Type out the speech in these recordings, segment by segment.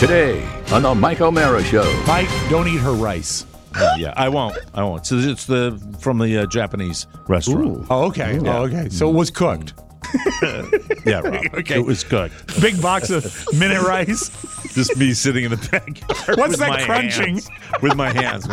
Today on the Mike O'Mara Show. Mike, don't eat her rice. Yeah, I won't. So it's from the Japanese restaurant. Ooh. Oh, okay. Yeah. Oh, okay. So it was cooked. Yeah, Rob. Okay. It was cooked. Big box of minute rice. Just me sitting in the backyard. What's with that my crunching? hands, with my hands.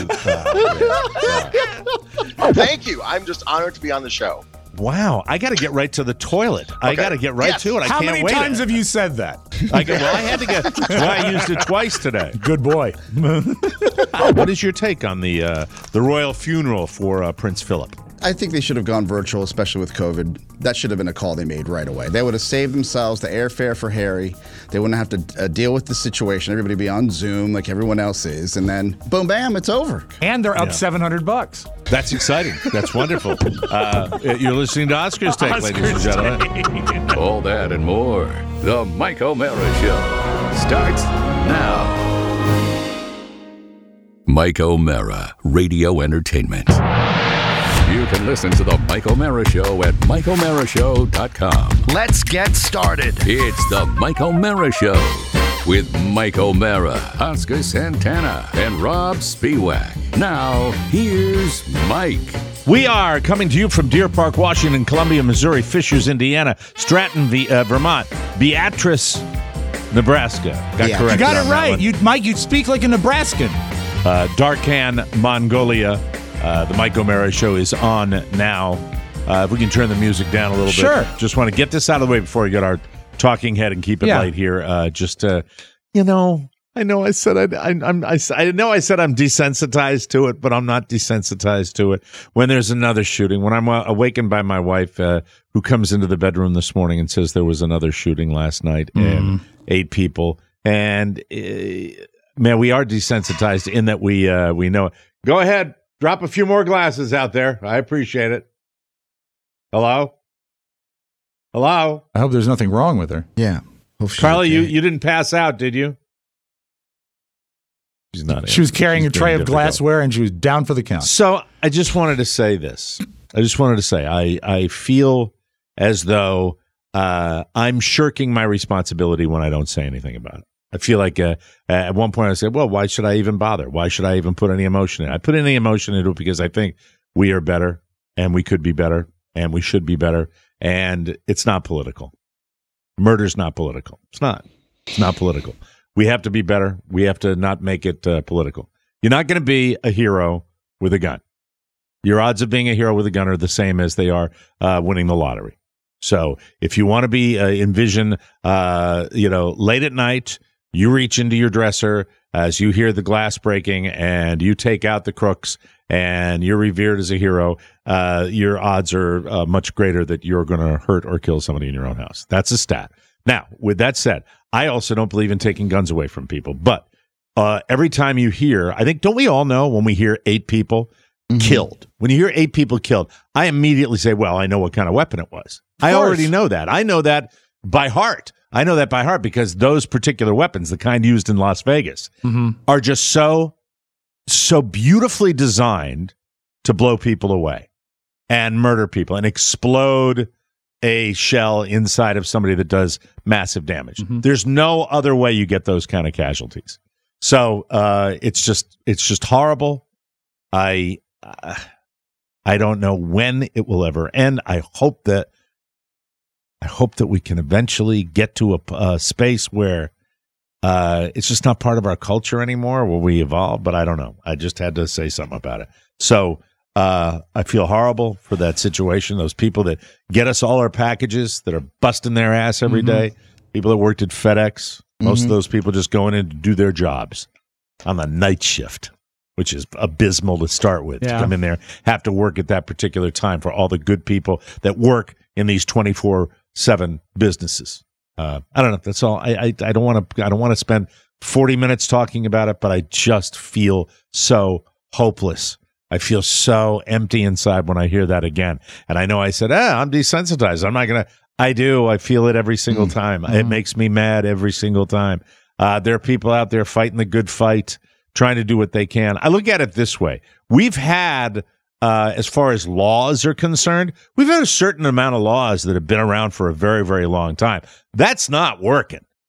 Thank you. I'm just honored to be on the show. Wow, I got to get right to the toilet. I got to get right to it. I How can't many wait. times have you said that? I had to get. That's why I used it twice today. Good boy. What is your take on the royal funeral for Prince Philip? I think they should have gone virtual, especially with COVID. That should have been a call they made right away. They would have saved themselves the airfare for Harry. They wouldn't have to deal with the situation. Everybody be on Zoom like everyone else is, and then boom, bam, it's over. And they're up $700. That's exciting. That's wonderful. You're listening to Oscar's Take, ladies and gentlemen. All that and more. The Mike O'Mara Show starts now. Mike O'Mara, Radio Entertainment. You can listen to the Mike O'Mara Show at MikeO'MaraShow.com. Let's get started. It's the Mike O'Mara Show with Mike O'Mara, Oscar Santana, and Rob Spiewak. Now, here's Mike. We are coming to you from Deer Park, Washington, Columbia, Missouri, Fishers, Indiana, Stratton, Vermont, Beatrice, Nebraska. Got correct. You got it right. Mike, you speak like a Nebraskan. Darkhan, Mongolia. The Mike O'Mara Show is on now. If we can turn the music down a little Sure. bit. Just want to get this out of the way before we get our talking head and keep it light here. I know I said I know I said I'm desensitized to it, but I'm not desensitized to it. When there's another shooting, when I'm awakened by my wife, who comes into the bedroom this morning and says there was another shooting last night and 8 people, and man, we are desensitized in that we know it. Go ahead. Drop a few more glasses out there. I appreciate it. Hello? Hello? I hope there's nothing wrong with her. Yeah. Carly, you didn't pass out, did you? She's not. She was carrying a tray of glassware and she was down for the count. So I just wanted to say this. I feel as though I'm shirking my responsibility when I don't say anything about it. I feel like at one point I said, well, why should I even bother? Why should I even put any emotion in it? I put any emotion into it because I think we are better and we could be better and we should be better. And it's not political. Murder's not political. It's not political. We have to be better. We have to not make it political. You're not going to be a hero with a gun. Your odds of being a hero with a gun are the same as they are winning the lottery. So if you want to be envision, late at night, you reach into your dresser as you hear the glass breaking and you take out the crooks and you're revered as a hero. Your odds are much greater that you're going to hurt or kill somebody in your own house. That's a stat. Now, with that said, I also don't believe in taking guns away from people. But every time you hear, I think, don't we all know when we hear 8 people killed? When you hear 8 people killed, I immediately say, well, I know what kind of weapon it was. I already know that. I know that by heart. I know that by heart because those particular weapons, the kind used in Las Vegas, are just so beautifully designed to blow people away and murder people and explode a shell inside of somebody that does massive damage. There's no other way you get those kind of casualties. So it's just horrible. I don't know when it will ever end. I hope that we can eventually get to a space where it's just not part of our culture anymore, where we evolve. But I don't know. I just had to say something about it. So I feel horrible for that situation. Those people that get us all our packages that are busting their ass every day. People that worked at FedEx. Most of those people just going in to do their jobs on the night shift, which is abysmal to start with. To come in there, have to work at that particular time for all the good people that work in these 24/7 businesses. I don't know. That's all. I don't want to spend 40 minutes talking about it, but I just feel so hopeless. I feel so empty inside when I hear that again. And I know I said, I'm desensitized. I'm not going to. I do. I feel it every single time. It makes me mad every single time. There are people out there fighting the good fight, trying to do what they can. I look at it this way. We've had, as far as laws are concerned, we've had a certain amount of laws that have been around for a very, very long time. That's not working.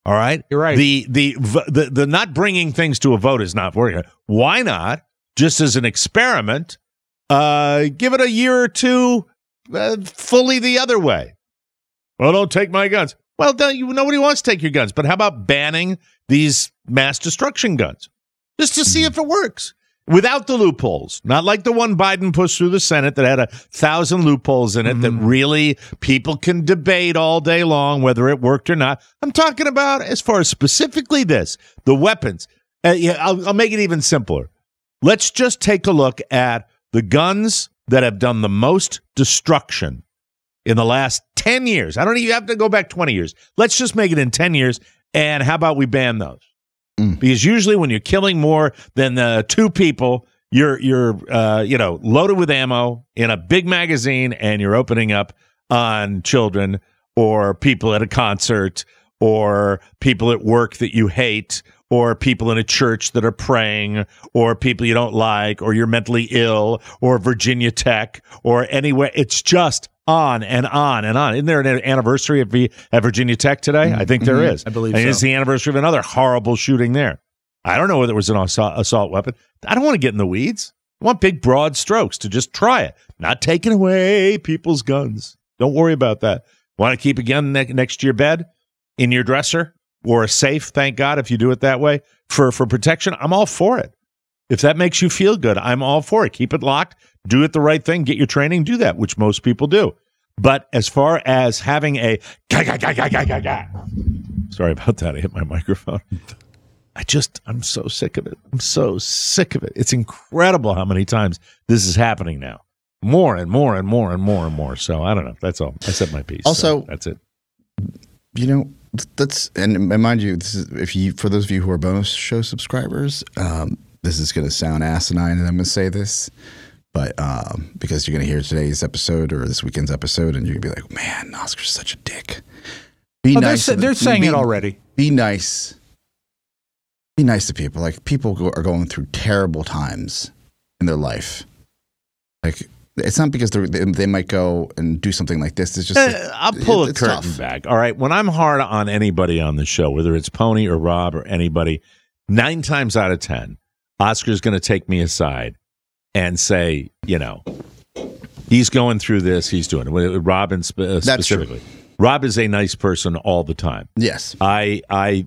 All right, You're right. The not bringing things to a vote is not working. Why not, just as an experiment, give it a year or two fully the other way? Well, don't take my guns. Well, nobody wants to take your guns, but how about banning these mass destruction guns just to see if it works without the loopholes? Not like the one Biden pushed through the Senate that had 1,000 loopholes in it that really people can debate all day long whether it worked or not. I'm talking about as far as specifically the weapons. I'll make it even simpler. Let's just take a look at the guns that have done the most destruction in the last 10 years. I don't even have to go back 20 years. Let's just make it in 10 years. And how about we ban those? Because usually when you're killing more than 2 people, you're loaded with ammo in a big magazine, and you're opening up on children or people at a concert or people at work that you hate or people in a church that are praying or people you don't like or you're mentally ill or Virginia Tech or anywhere. It's just on and on and on. Isn't there an anniversary at Virginia Tech today? I think there is. I believe so. It's the anniversary of another horrible shooting there. I don't know whether it was an assault weapon. I don't want to get in the weeds. I want big, broad strokes to just try it. Not taking away people's guns. Don't worry about that. Want to keep a gun next to your bed, in your dresser, or a safe, thank God, if you do it that way, for protection? I'm all for it. If that makes you feel good, I'm all for it. Keep it locked. Do it the right thing. Get your training. Do that, which most people do. But as far as having a sorry about that. I hit my microphone. I'm so sick of it. I'm so sick of it. It's incredible how many times this is happening now. More and more and more and more and more. So I don't know. That's all. I said my piece. Also, so that's it. And mind you, this is for those of you who are bonus show subscribers, this is going to sound asinine, and I'm going to say this, but because you're going to hear today's episode or this weekend's episode, and you're going to be like, "Man, Oscar's such a dick." Be nice. They're saying it already. Be nice. Be nice to people. Like, people are going through terrible times in their life. Like, it's not because they might go and do something like this. It's just I'll pull a curtain tough. back. All right, when I'm hard on anybody on the show, whether it's Pony or Rob or anybody, 9 times out of 10, Oscar's going to take me aside and say, he's going through this, he's doing it. Robin specifically. Rob is a nice person all the time. Yes. I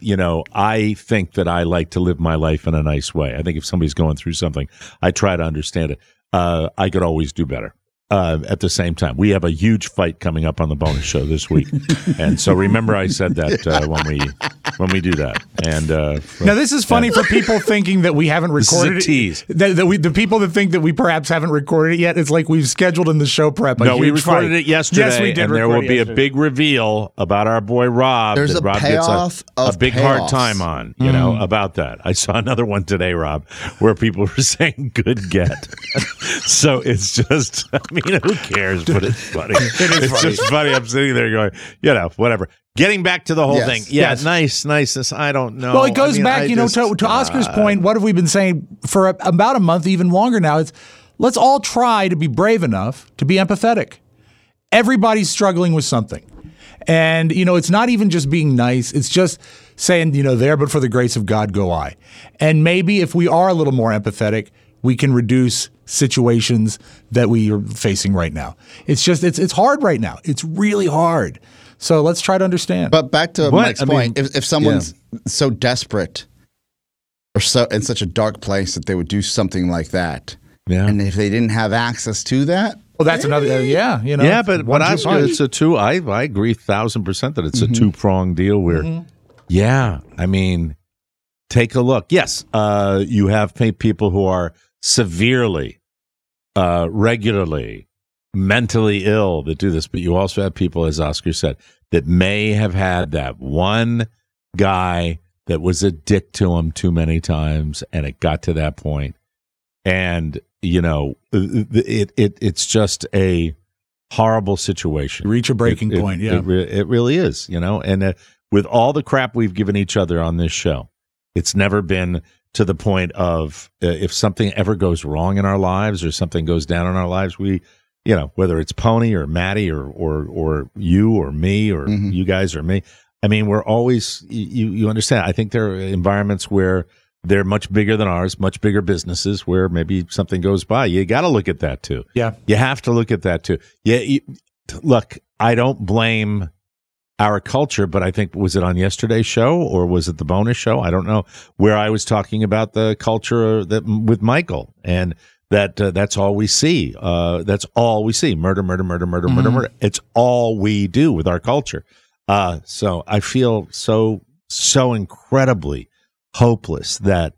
think that I like to live my life in a nice way. I think if somebody's going through something, I try to understand it. I could always do better. At the same time, we have a huge fight coming up on the bonus show this week, and so remember I said that when we do that. And now this is funny for people thinking that we haven't recorded this is a tease. The people that think that we perhaps haven't recorded it yet, it's like we've scheduled in the show prep. No, we recorded it yesterday. Yes, we did. And there will be a big reveal about our boy Rob. There's that a Rob payoff gets a big hard payoffs. time on. About that. I saw another one today, Rob, where people were saying "good get." So it's just, who cares? But it's funny. It's just funny. I'm sitting there going, whatever. Getting back to the whole thing. Yeah, yes. niceness. I don't know. Well, it goes back, to Oscar's point. What have we been saying for about a month, even longer now? It's let's all try to be brave enough to be empathetic. Everybody's struggling with something. And, it's not even just being nice. It's just saying, there, but for the grace of God, go I. And maybe if we are a little more empathetic, we can reduce situations that we are facing right now. It's just, it's hard right now. It's really hard. So let's try to understand. But back to Mike's point, if someone's so desperate or so in such a dark place that they would do something like that, and if they didn't have access to that, well, that's another, Yeah, but it's a two. I agree 1,000% that it's a 2-pronged deal where, take a look. Yes, you have people who are severely, regularly, mentally ill that do this, but you also have people, as Oscar said, that may have had that one guy that was a dick to him too many times, and it got to that point. And, it's just a horrible situation. Reach a breaking point, yeah. It really is, and with all the crap we've given each other on this show, it's never been to the point of if something ever goes wrong in our lives or something goes down in our lives, we, whether it's Pony or Maddie or you or me or you guys or me, I mean, we're always, you understand, I think there are environments where they're much bigger than ours, much bigger businesses where maybe something goes by. You got to look at that too. Yeah. You have to look at that too. Yeah. Look, I don't blame our culture, but I think, was it on yesterday's show or was it the bonus show? I don't know, where I was talking about the culture that with Michael, and that's all we see. That's all we see. Murder, murder, murder, murder, murder, murder. It's all we do with our culture. So I feel so incredibly hopeless that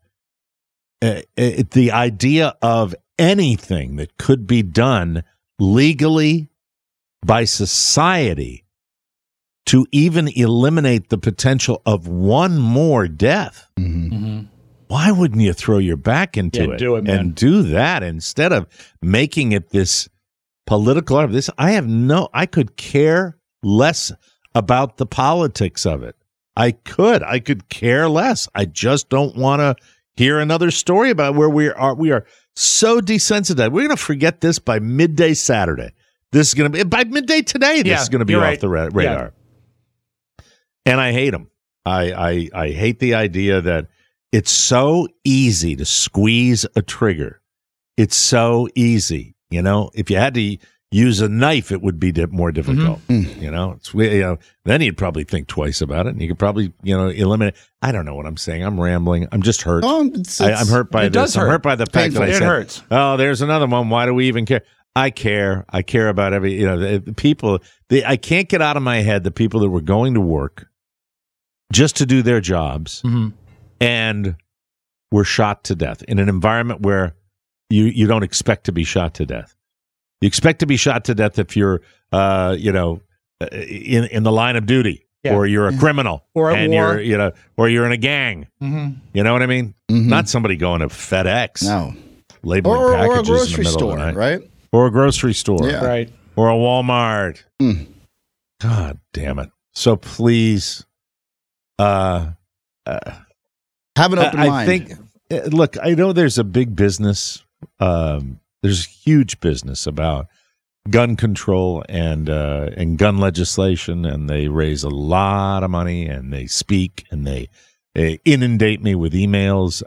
the idea of anything that could be done legally by society to even eliminate the potential of one more death. Why wouldn't you throw your back into it, do it, man. and do that instead of making it this political? I could care less about the politics of it. I could care less. I just don't want to hear another story about where we are so desensitized. We're going to forget this by midday Saturday. This is going to be by midday today. This is going to be off the radar. Yeah. And I hate them. I hate the idea that it's so easy to squeeze a trigger. It's so easy. If you had to use a knife, it would be more difficult. Then you'd probably think twice about it, and you could probably, eliminate. I don't know what I'm saying. I'm rambling. I'm just hurt. I'm hurt by this. I'm hurt by the fact that I said, it hurts. Oh, there's another one. Why do we even care? I care. I care about the people. I can't get out of my head the people that were going to work just to do their jobs and were shot to death in an environment where you don't expect to be shot to death. You expect to be shot to death if you're, in the line of duty, or you're a criminal, or at war, or you're in a gang. You know what I mean? Not somebody going to FedEx, labeling packages or a grocery in the middle store, of the night. right? Or a grocery store, right? Or a Walmart. God damn it! So please, have an open mind. Look, I know there's a big business. There's huge business about gun control and gun legislation, and they raise a lot of money, and they speak, and they inundate me with emails.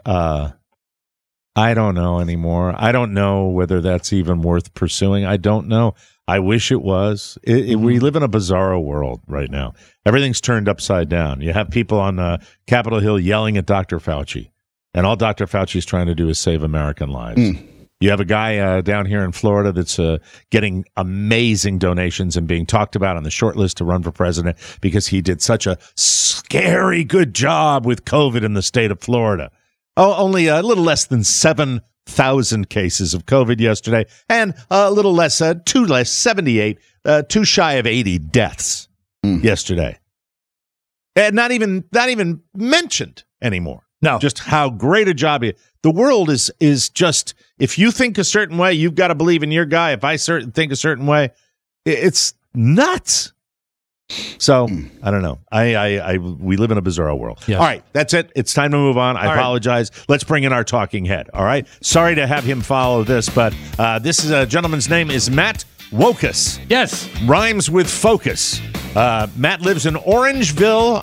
I don't know anymore. I don't know whether that's even worth pursuing. I don't know. I wish it was. We live in a bizarro world right now. Everything's turned upside down. You have people on Capitol Hill yelling at Dr. Fauci, and all Dr. Fauci is trying to do is save American lives. You have a guy down here in Florida that's getting amazing donations and being talked about on the short list to run for president because he did such a scary good job with COVID in the state of Florida. Oh, only a little less than 7,000 cases of COVID yesterday, and a little less, 78, too shy of 80 deaths yesterday. And not even mentioned anymore. No, just how great a job he. The world is just, if you think a certain way, you've got to believe in your guy. If I think a certain way, it's nuts. So I don't know. We live in a bizarre world. Yes. All right, that's it. It's time to move on. I apologize. Let's bring in our talking head. All right. Sorry to have him follow this, but this is a gentleman's name is Matt Wokus. Yes, rhymes with focus. Matt lives in Orangevale,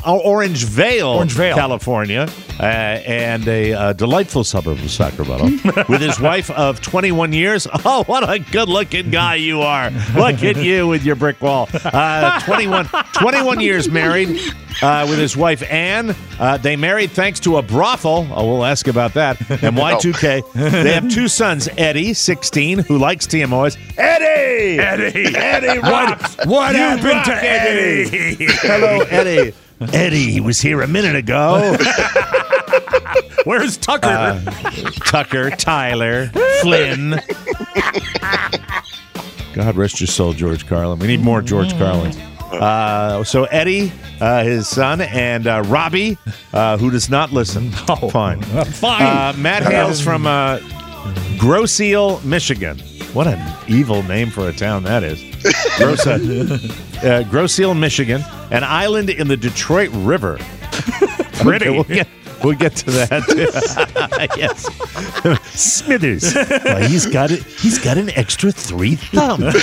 California, and a delightful suburb of Sacramento, with his wife of 21 years. Oh, what a good-looking guy you are. Look at you with your brick wall. 21 years married with his wife, Ann. They married thanks to a brothel. Oh, we'll ask about that. And Y2K. They have two sons, Eddie, 16, who likes TMOs. Eddie, what happened to Eddie? Hello, Eddie. Eddie, he was here a minute ago. Where's Tucker? Tucker, Tyler, Flynn. God rest your soul, George Carlin. We need more George Carlin. So Eddie, his son, and Robbie, who does not listen. Oh, fine. Matt hails from Grosse Ile, Michigan. What an evil name for a town that is. Grosse Ile, Michigan, an island in the Detroit River. Pretty. Okay, we'll get to that. Yes. Smithers. Well, he's got it. He's got an extra 3 thumbs.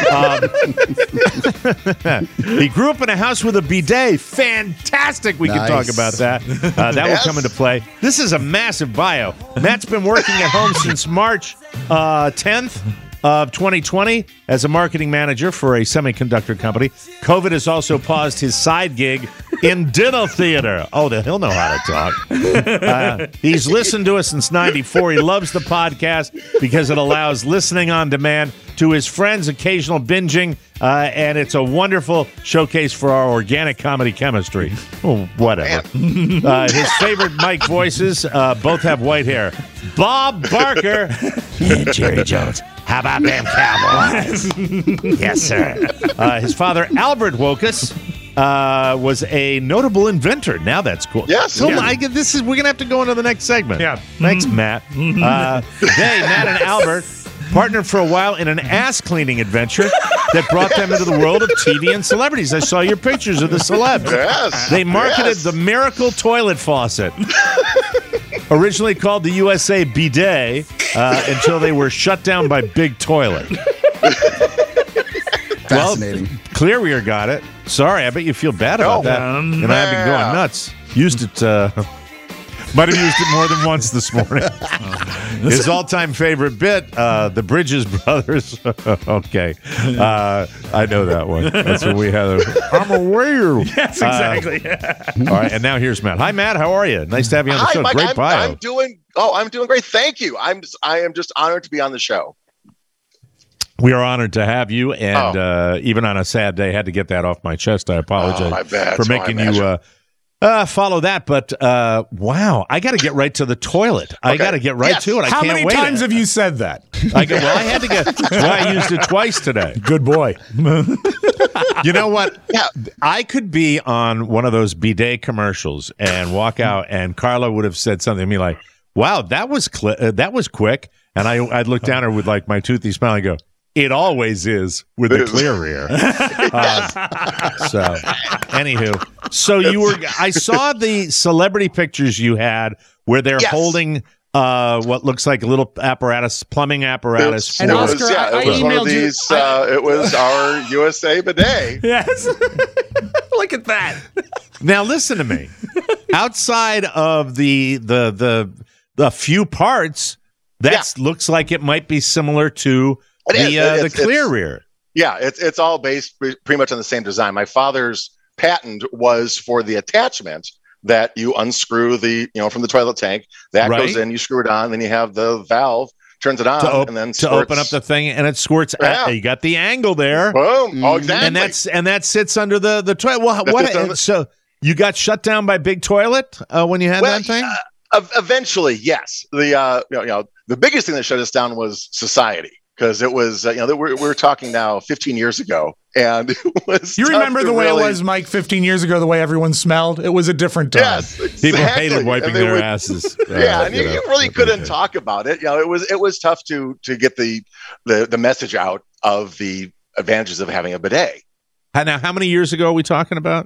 He grew up in a house with a bidet. Fantastic. We can talk about that. That will come into play. This is a massive bio. Matt's been working at home since March 10th. Of 2020 as a marketing manager for a semiconductor company. COVID has also paused his side gig in dental theater. Oh, he'll know how to talk. He's listened to us since 94. He loves the podcast because it allows listening on demand to his friends, occasional binging, and it's a wonderful showcase for our organic comedy chemistry. Oh, whatever. His favorite Mike voices both have white hair. Bob Barker. Yeah, Jerry Jones. How about them Cowboys? Yes, sir. His father, Albert Wokus, was a notable inventor. Now that's cool. Yes. So we're gonna have to go into the next segment. Yeah. Thanks, Matt. Matt and Albert partnered for a while in an ass-cleaning adventure that brought them into the world of TV and celebrities. I saw your pictures of the celebs. Yes. They marketed the Miracle Toilet Faucet. Originally called the USA Bidet, until they were shut down by Big Toilet. Fascinating. Well, Clearrear got it. Sorry, I bet you feel bad about that. And I've been going nuts. Used it, might have used it more than once this morning. His all-time favorite bit, the Bridges Brothers. Okay. I know that one. That's what we had. I'm aware. Yes, exactly. All right, and now here's Matt. Hi, Matt. How are you? Nice to have you on the show. Mike, Great bio. I'm doing great. Thank you. I am just honored to be on the show. We are honored to have you, and even on a sad day, had to get that off my chest. I apologize for making you follow that. But wow, I got to get right to the toilet. I got to get right to it. I How can't many wait. times have you said that? I had to get. That's why I used it twice today. Good boy. You know what? Yeah. I could be on one of those bidet commercials and walk out, and Carla would have said something to me like, "Wow, that was quick." And I'd look down at her with like my toothy smile and go, "It always is with the Clearrear." So, anywho, I saw the celebrity pictures you had where they're holding what looks like a little apparatus, plumbing apparatus. And Oscar, I it was one of emailed you- these. It was our USA bidet. Yes. Look at that. Now, listen to me. Outside of the few parts, that looks like it might be similar to the Clearrear. Yeah, it's all based pretty much on the same design. My father's patent was for the attachment that you unscrew from the toilet tank. That goes in, you screw it on, then you have the valve, turns it on, and then to open up the thing, and it squirts. Yeah. You got the angle there. Boom! Oh, exactly. And that sits under the toilet. Well, so you got shut down by Big Toilet when you had that thing? Eventually, yes. The biggest thing that shut us down was society. Because it was, we're talking now 15 years ago, and it was. You remember the way it was, Mike, 15 years ago, the way everyone smelled? It was a different time. Yes, exactly. People hated wiping their asses. And you really couldn't talk about it. It was tough to get the message out of the advantages of having a bidet. Now, how many years ago are we talking about?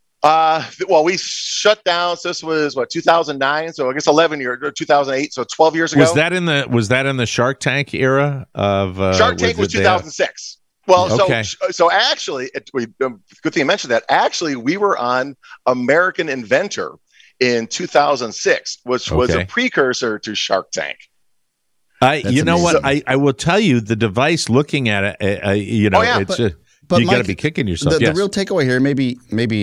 Well, we shut down. So this was 2009. So I guess 11 years, or 2008. So 12 years ago. Was that in the Shark Tank era of Shark Tank was 2006. Well, okay. so actually, good thing you mentioned that. Actually, we were on American Inventor in 2006, which was a precursor to Shark Tank. You know what? I will tell you, the device. Looking at it, But you got to be kicking yourself. The real takeaway here, maybe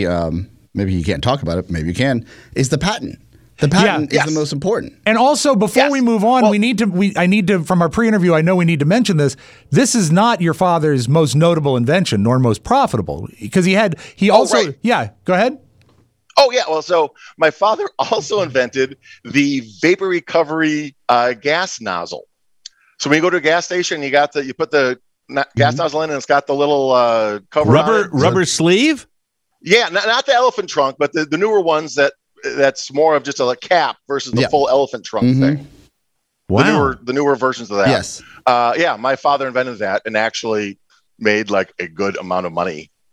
you can't talk about it, maybe you can, is the patent. The patent is the most important. And also, before we move on, I need to, from our pre-interview, I know we need to mention this. This is not your father's most notable invention, nor most profitable, because he also go ahead. Oh, yeah. Well, so my father also invented the vapor recovery gas nozzle. So when you go to a gas station, you put the gas nozzle in, and it's got the little cover rubber sleeve. Yeah, not the elephant trunk, but the newer ones that's more of just a cap versus the full elephant trunk thing. Wow, the newer versions of that. Yes. My father invented that and actually made like a good amount of money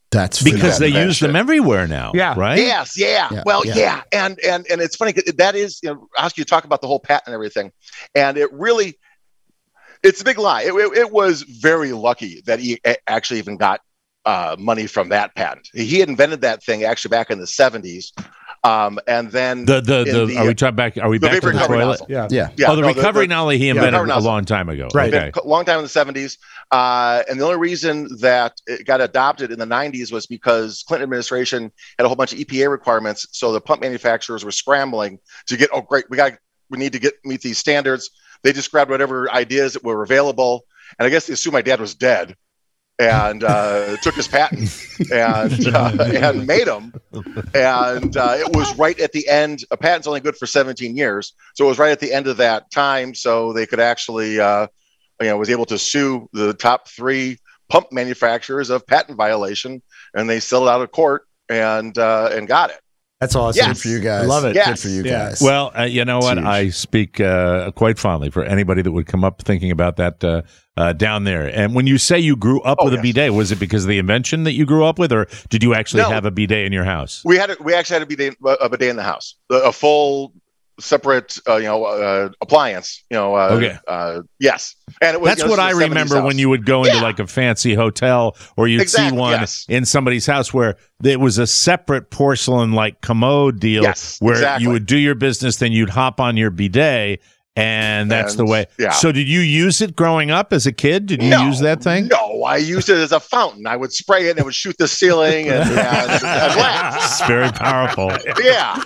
That's because they use them everywhere now. Yeah. Right. Yes. Yeah. Well, yeah. And it's funny. That is, Oscar, you talk about the whole patent and everything, and it's a big lie. It was very lucky that he actually even got money from that patent. He had invented that thing actually back in the 70s. And then are we back to the toilet? Nozzle. Yeah. Oh, the recovery nozzle he invented a long time ago. Right. Okay. A long time in the 70s. And the only reason that it got adopted in the 90s was because Clinton administration had a whole bunch of EPA requirements. So the pump manufacturers were scrambling to get, oh, great, we need to meet these standards. They just grabbed whatever ideas that were available. And I guess they assumed my dad was dead. And took his patent and made them. And it was right at the end. A patent's only good for 17 years. So it was right at the end of that time. So they could actually, was able to sue the top 3 pump manufacturers of patent violation. And they settled out of court and got it. That's awesome. Yes. Good for you guys. Love it. Yes. Good for you guys. Well, you know what? Huge. I speak quite fondly for anybody that would come up thinking about that down there. And when you say you grew up with a bidet, was it because of the invention that you grew up with, or did you actually have a bidet in your house? We actually had a bidet in the house, a full separate appliance. Okay. Yes, and it was. That's what I remember when you would go into like a fancy hotel, or you'd see one in somebody's house where it was a separate porcelain like commode deal, where you would do your business, then you'd hop on your bidet. And that's the way. Yeah. So did you use it growing up as a kid? Did you use that thing? No, I used it as a fountain. I would spray it and it would shoot the ceiling and laugh. It's very powerful. Yeah.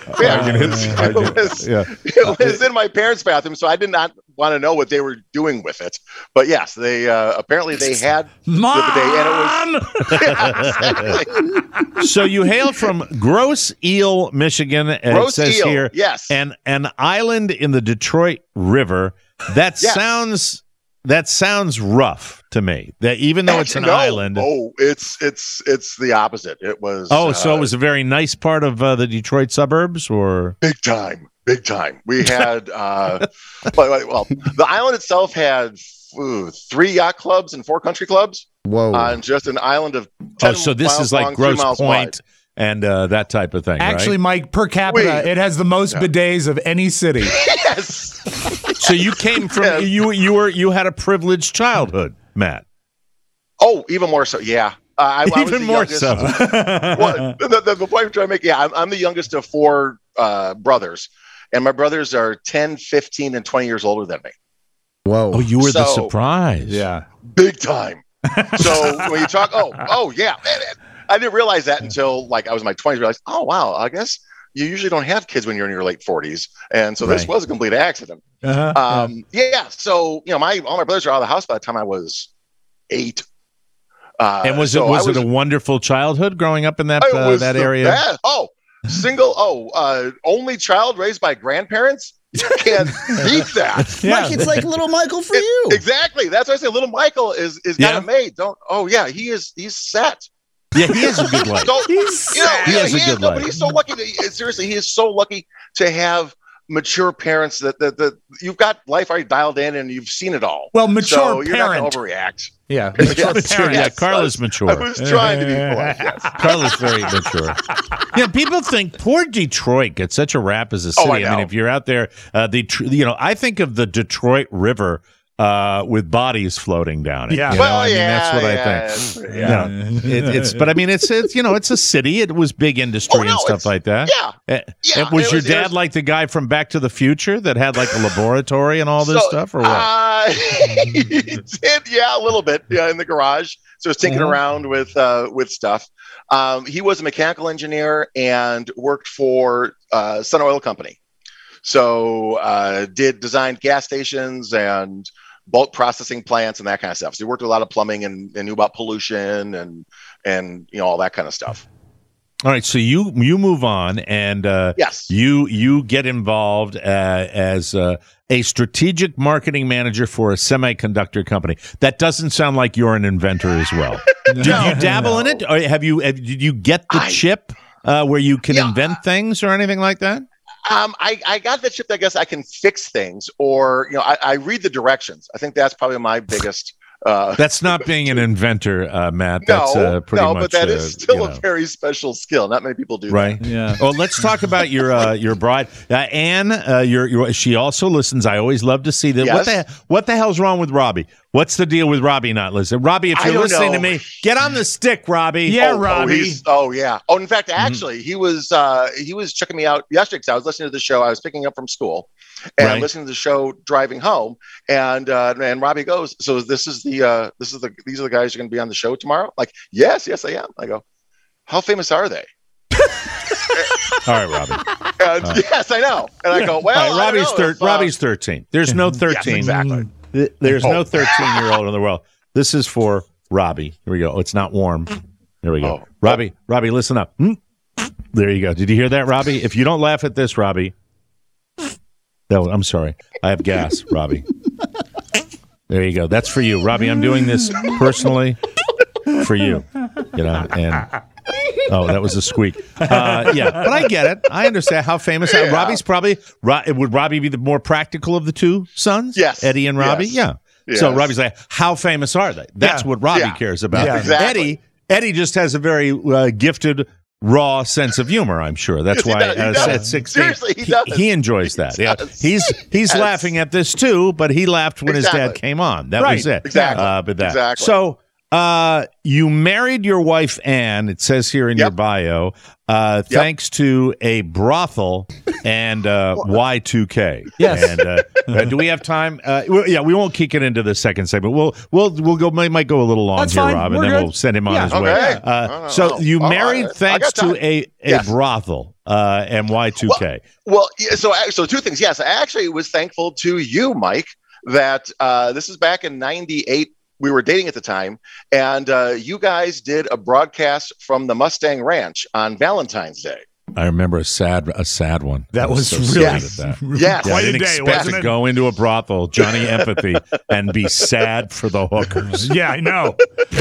It was in my parents' bathroom, so I did not want to know what they were doing with it. But yes, they apparently they had Mom! the bidet, and it was. So you hail from Grosse Ile, Michigan, it says Ile, here. Yes. And an island in the Detroit River. That sounds rough to me. That even though it's an island. Oh, it's the opposite. It was. Oh, so it was a very nice part of the Detroit suburbs, or big time. We had well, the island itself had 3 yacht clubs and 4 country clubs. Whoa! On just an island of 10 so this miles is like long, Grosse 3 miles Point wide. and that type of thing. Actually, right? Mike, per capita, it has the most bidets of any city. Yes. So you came from you had a privileged childhood, Matt. Oh, even more so. Yeah. I was Even the more youngest. so. Well, the point I'm trying to make, I'm the youngest of 4 brothers, and my brothers are 10, 15, and 20 years older than me. Whoa. Oh, you were the surprise. Yeah. Big time. So when you talk, yeah. I didn't realize that until like I was in my 20s. Realized, oh, wow, I guess you usually don't have kids when you're in your late 40s. And so this was a complete accident. Yeah. So, all my brothers are out of the house by the time I was 8. And was it a wonderful childhood growing up in that area? Best. Only child raised by grandparents. You can't beat that. Yeah. Mike, it's like little Michael for you. Exactly. That's why I say little Michael is got it made. He's set. Yeah, he has a good life. He has a good life. But he's so lucky. Seriously, he is so lucky to have mature parents that you've got life already dialed in and you've seen it all. Well, mature so parent. You're not going to overreact. Yeah, mature parent. Yeah, Carla's mature. I was trying to be polite. Yes. Carla's very mature. Yeah, people think poor Detroit gets such a rap as a city. I mean, if you're out there, I think of the Detroit River with bodies floating down it. Yeah. That's what I think. Yeah. But I mean, it's a city. It was big industry and stuff like that. Yeah. Was your dad like the guy from Back to the Future that had like a laboratory and all this stuff, or what? He did, a little bit. Yeah, in the garage. So I was tinkering around with stuff. He was a mechanical engineer and worked for Sun Oil Company. So designed gas stations and bulk processing plants and that kind of stuff. So he worked with a lot of plumbing and knew about pollution and all that kind of stuff. All right, so you move on and you get involved as a strategic marketing manager for a semiconductor company. That doesn't sound like you're an inventor as well. Did you dabble in it, or did you get the chip where you can invent things or anything like that? I got the chip that I guess I can fix things, or I read the directions. I think that's probably my biggest That's not being an inventor, Matt. That's pretty much. But that is still a very special skill. Not many people do right? that. Yeah. Oh, let's talk about your bride, Anne. She also listens. I always love to see that. Yes. What the hell's wrong with Robbie? What's the deal with Robbie not listening? Robbie, if you're listening to me, get on the stick, Robbie. Yeah, Robbie. Yeah. Oh, in fact, actually, he was checking me out yesterday because I was listening to the show. I was picking up from school and listening to the show driving home. And Robbie goes, "So these are the guys who are going to be on the show tomorrow?" Like, yes, I am. I go, "How famous are they?" All right, Robbie. Yes, I know. And I go, "Well, Robbie's 13. There's no 13. Yes, exactly. There's no 13-year-old in the world. This is for Robbie. Here we go. Oh, it's not warm. There we go. Robbie, listen up. There you go. Did you hear that, Robbie? If you don't laugh at this, Robbie, I'm sorry. I have gas, Robbie. There you go. That's for you, Robbie. I'm doing this personally for you. And that was a squeak. But I get it. I understand how famous. Robbie's probably. Would Robbie be the more practical of the two sons? Yes, Eddie and Robbie. Yes. Yeah. Yes. So Robbie's like, how famous are they? That's what Robbie cares about. Yeah, exactly. Eddie just has a very gifted, raw sense of humor. I'm sure that's why at 16, seriously, he does. He enjoys that. He's laughing at this too, but he laughed when his dad came on. That was it. Exactly. Exactly. So. You married your wife, Anne, it says here in your bio, thanks to a brothel and Y2K. Yes. And do we have time? We won't kick it into the second segment. We'll go. Might go a little long here, fine. Rob, We're and then good. we'll send him on his Okay. way. So you married thanks to a brothel and Y2K. Well, so two things. Yes, I actually was thankful to you, Mike, that this is back in '98. We were dating at the time, and you guys did a broadcast from the Mustang Ranch on Valentine's Day. I remember a sad one. That was so really sad at that. Yes. I didn't expect to go into a brothel, Johnny Empathy, and be sad for the hookers. Yeah, I know.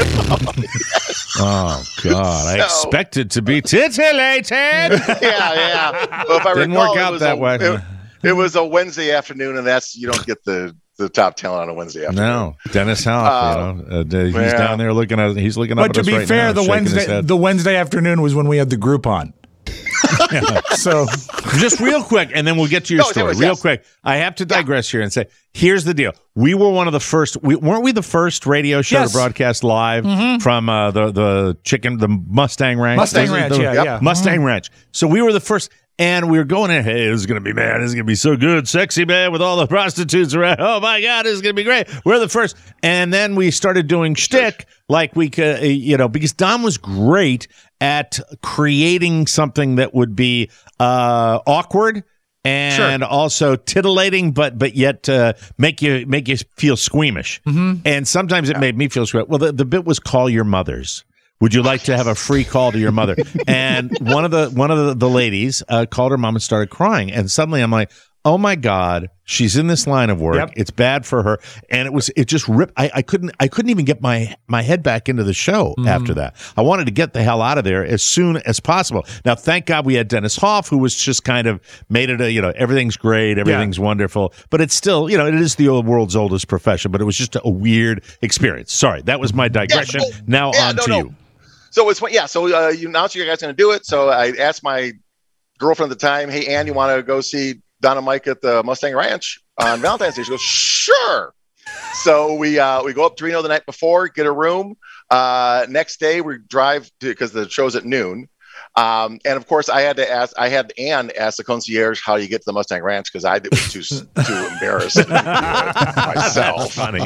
Oh God! I expected to be titillated. Yeah. Well, if I didn't recall, work out that way. It was a Wednesday afternoon, and you don't get the top talent on a Wednesday afternoon. No, Dennis Hoff. He's down there looking at. He's looking up. But to be fair, the Wednesday afternoon was when we had the Groupon. So just real quick, and then we'll get to your story. Real quick, I have to digress here and say, here's the deal. We were one of the first. Weren't we the first radio show to broadcast live from the Mustang Ranch? Mustang Ranch, Mustang Ranch. So we were the first. And we were going in, hey, this is going to be so good. Sexy, man, with all the prostitutes around. Oh, my God, this is going to be great. We're the first. And then we started doing shtick like we could, because Don was great at creating something that would be awkward and also titillating, but yet make you feel squeamish. And sometimes it made me feel squeamish. Well, the bit was Call Your Mothers. Would you like to have a free call to your mother? And one of the ladies called her mom and started crying. And suddenly I'm like, oh my God, she's in this line of work. Yep. It's bad for her. And it just ripped. I couldn't even get my head back into the show after that. I wanted to get the hell out of there as soon as possible. Now, thank God we had Dennis Hoff, who was just kind of made it everything's great, everything's wonderful. But it's still, it is the world's oldest profession, but it was just a weird experience. Sorry, that was my digression. On to you. So you announced you guys going to do it. So I asked my girlfriend at the time, hey, Ann, you want to go see Don and Mike at the Mustang Ranch on Valentine's Day? She goes, sure. So we go up to Reno the night before, get a room. Next day we drive because the show's at noon. And of course, I had Ann ask the concierge how you get to the Mustang Ranch because I was too embarrassed myself. Funny.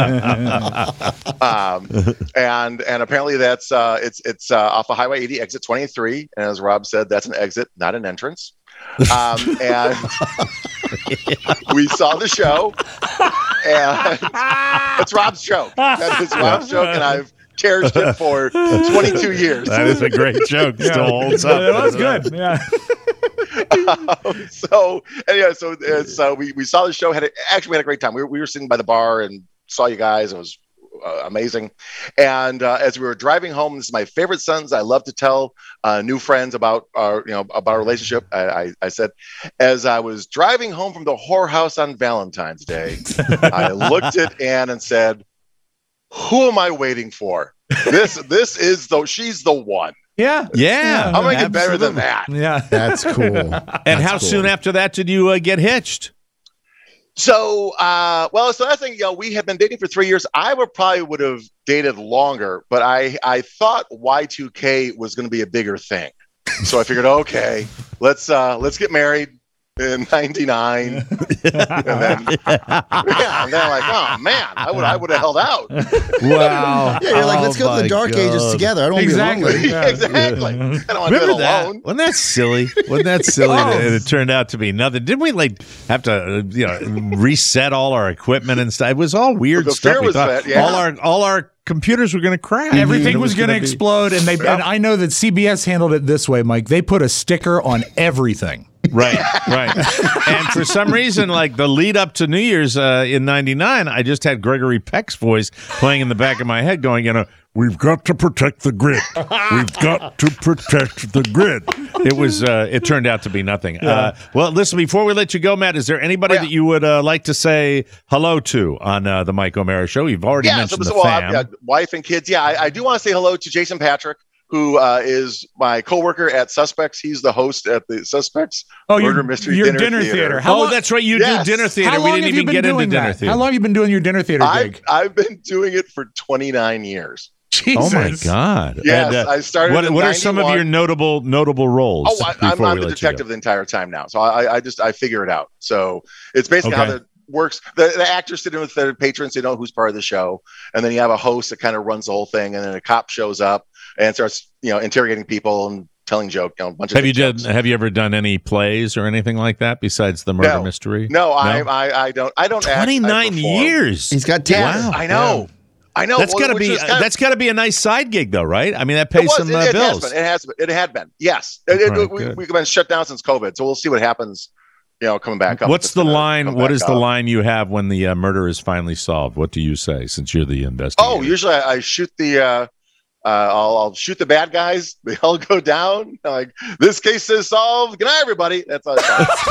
And apparently that's it's off of Highway 80, exit 23, and as Rob said, that's an exit, not an entrance. And we saw the show, and it's Rob's joke. That is Rob's joke, and I've cherished it for 22 years. That is a great joke. Still holds up. It was good. Yeah. So we saw the show. We had a great time. We were sitting by the bar and saw you guys. It was amazing. And as we were driving home, this is my favorite sentence I love to tell new friends about our relationship. I said, as I was driving home from the whorehouse on Valentine's Day, I looked at Ann and said, who am I waiting for? This is she's the one. Yeah. I'm going to get better than that. Yeah. That's cool. And how soon after that did you get hitched? So, so that's the thing, we have been dating for 3 years. I would have dated longer, but I thought Y2K was going to be a bigger thing. So I figured, okay, let's get married in 99. and then like, oh man, I would have held out. Wow. Yeah, you're like, let's go to the dark ages together. I don't want to be lonely. Yeah, exactly. I don't want to be Remember that? alone. Wasn't that silly? That it turned out to be nothing? Didn't we have to reset all our equipment and stuff? It was all weird The stuff. fear We was thought that, yeah. all our computers were going to crash. Everything was going going to explode, and and I know that CBS handled it this way, Mike. They put a sticker on everything. Right. And for some reason, like the lead up to New Year's in '99, I just had Gregory Peck's voice playing in the back of my head going, we've got to protect the grid. We've got to protect the grid. It was. It turned out to be nothing. Yeah. Well, listen, before we let you go, Matt, is there anybody that you would like to say hello to on the Mike O'Mara Show? You've already mentioned the fam. Wife and kids. Yeah, I do want to say hello to Jason Patrick, who is my coworker at Suspects. He's the host at the Suspects Murder Mystery Dinner Theater. That's right. You do dinner theater. We didn't even get into dinner theater. How long have you been doing your dinner theater gig? I've been doing it for 29 years. Jesus. Oh my God! Yes, I started. What are some of your notable roles? I'm the detective the entire time now, so I figure it out. So it's basically how that works. The actors sit in with their patrons, they know who's part of the show, and then you have a host that kind of runs the whole thing, and then a cop shows up and starts interrogating people and telling jokes. A bunch of jokes. Have you ever done any plays or anything like that besides the murder mystery? No, I don't. 29 years. He's got talent. Wow. I know. Yeah. I know. That's got to be a nice side gig, though, right? I mean, that pays some bills. It had been. Yes, we've been shut down since COVID, so we'll see what happens. Coming back up. What's the line? What is the line you have when the murder is finally solved? What do you say, since you're the investigator? Oh, usually I shoot the. I'll shoot the bad guys. They all go down. Like, this case is solved. Good night, everybody. That's all.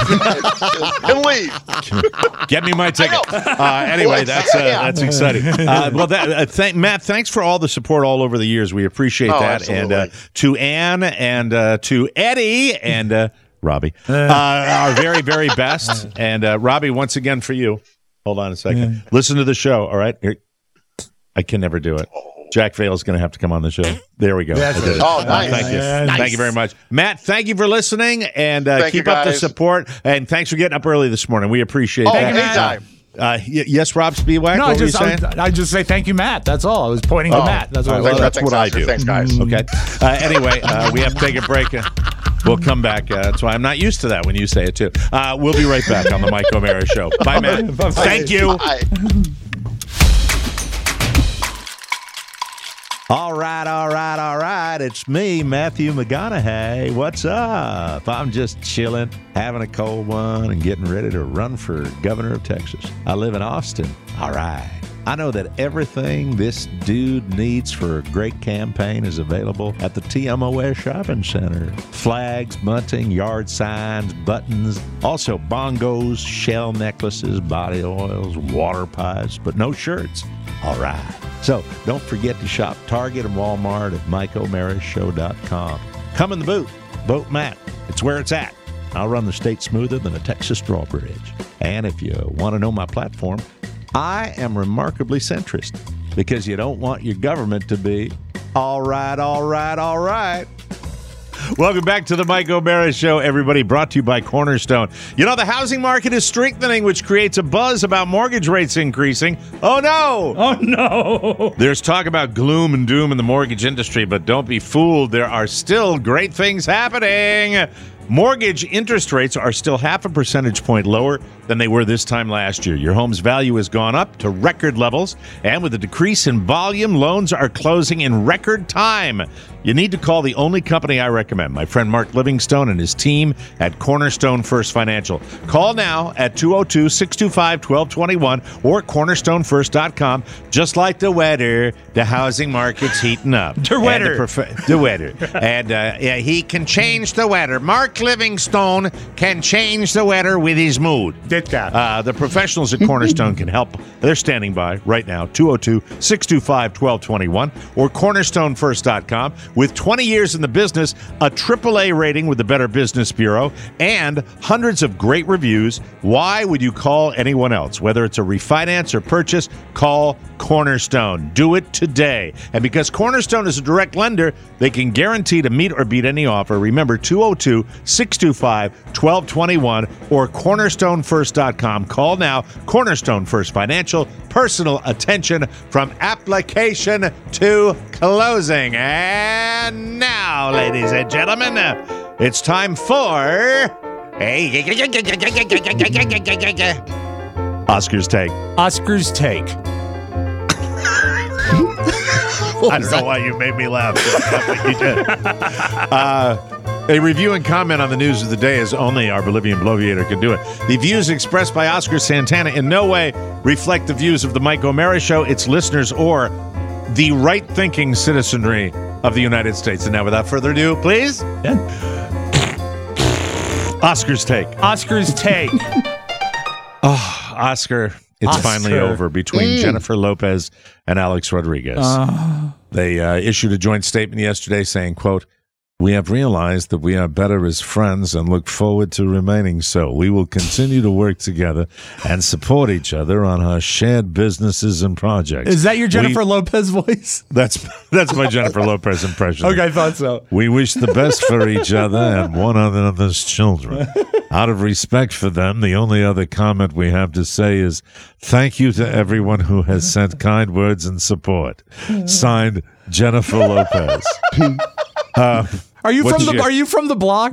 And leave. Get me my ticket. Anyway, that's exciting. Matt, thanks for all the support all over the years. We appreciate that. Absolutely. And to Ann and to Eddie and Robbie, our very, very best. And Robbie, once again for you. Hold on a second. Yeah. Listen to the show. All right. Here. I can never do it. Jack Vale's going to have to come on the show. There we go. Oh, nice. Thank you. Nice. Thank you very much. Matt, thank you for listening, and keep up the support. And thanks for getting up early this morning. We appreciate that. Anytime. Yes, Rob Spiewak, no, what were you saying? I just say thank you, Matt. That's all. I was pointing to Matt. That's what I do. Thanks, guys. Okay. Anyway, we have to take a break. We'll come back. That's why I'm not used to that when you say it, too. We'll be right back on the Mike O'Mara Show. Bye, Matt. Thank you. Bye. All right. It's me, Matthew McConaughey. What's up? I'm just chilling, having a cold one, and getting ready to run for governor of Texas. I live in Austin. All right. I know that everything this dude needs for a great campaign is available at the TMOS Shopping Center. Flags, bunting, yard signs, buttons, also bongos, shell necklaces, body oils, water pipes, but no shirts. All right. So don't forget to shop Target and Walmart at MikeO'MaraShow.com. Come in the booth. Vote Matt. It's where it's at. I'll run the state smoother than a Texas drawbridge. And if you want to know my platform, I am remarkably centrist because you don't want your government to be all right. Welcome back to the Mike O'Mara Show, everybody, brought to you by Cornerstone. You know, the housing market is strengthening, which creates a buzz about mortgage rates increasing. Oh, no. There's talk about gloom and doom in the mortgage industry, but don't be fooled. There are still great things happening. Mortgage interest rates are still 0.5 percentage point lower than they were this time last year. Your home's value has gone up to record levels, and with a decrease in volume, loans are closing in record time. You need to call the only company I recommend, my friend Mark Livingstone and his team at Cornerstone First Financial. Call now at 202-625-1221 or cornerstonefirst.com. Just like the weather, the housing market's heating up. The weather. And he can change the weather. Mark Mike Livingstone can change the weather with his mood. Did that. The professionals at Cornerstone can help. They're standing by right now, 202-625-1221 or cornerstonefirst.com. With 20 years in the business, a AAA rating with the Better Business Bureau, and hundreds of great reviews, why would you call anyone else? Whether it's a refinance or purchase, call Cornerstone. Do it today. And because Cornerstone is a direct lender, they can guarantee to meet or beat any offer. Remember, 202-625-1221 or cornerstonefirst.com. Call now. Cornerstone First Financial, personal attention from application to closing. And now, ladies and gentlemen, it's time for Oscar's Take. Oscar's Take. I don't know why you made me laugh. You did. A review and comment on the news of the day is only our Bolivian bloviator can do it. The views expressed by Oscar Santana in no way reflect the views of the Mike O'Mara Show, its listeners, or the right-thinking citizenry of the United States. And now, without further ado, please, Oscar's Take. Oscar's Take. Oh, Oscar. It's finally over between Jennifer Lopez and Alex Rodriguez. They issued a joint statement yesterday saying, quote, "We have realized that we are better as friends and look forward to remaining so. We will continue to work together and support each other on our shared businesses and projects." Is that your Jennifer Lopez voice? That's my Jennifer Lopez impression. Okay, I thought so. "We wish the best for each other and one another's children. Out of respect for them, the only other comment we have to say is thank you to everyone who has sent kind words and support. Signed, Jennifer Lopez." Are you from the block?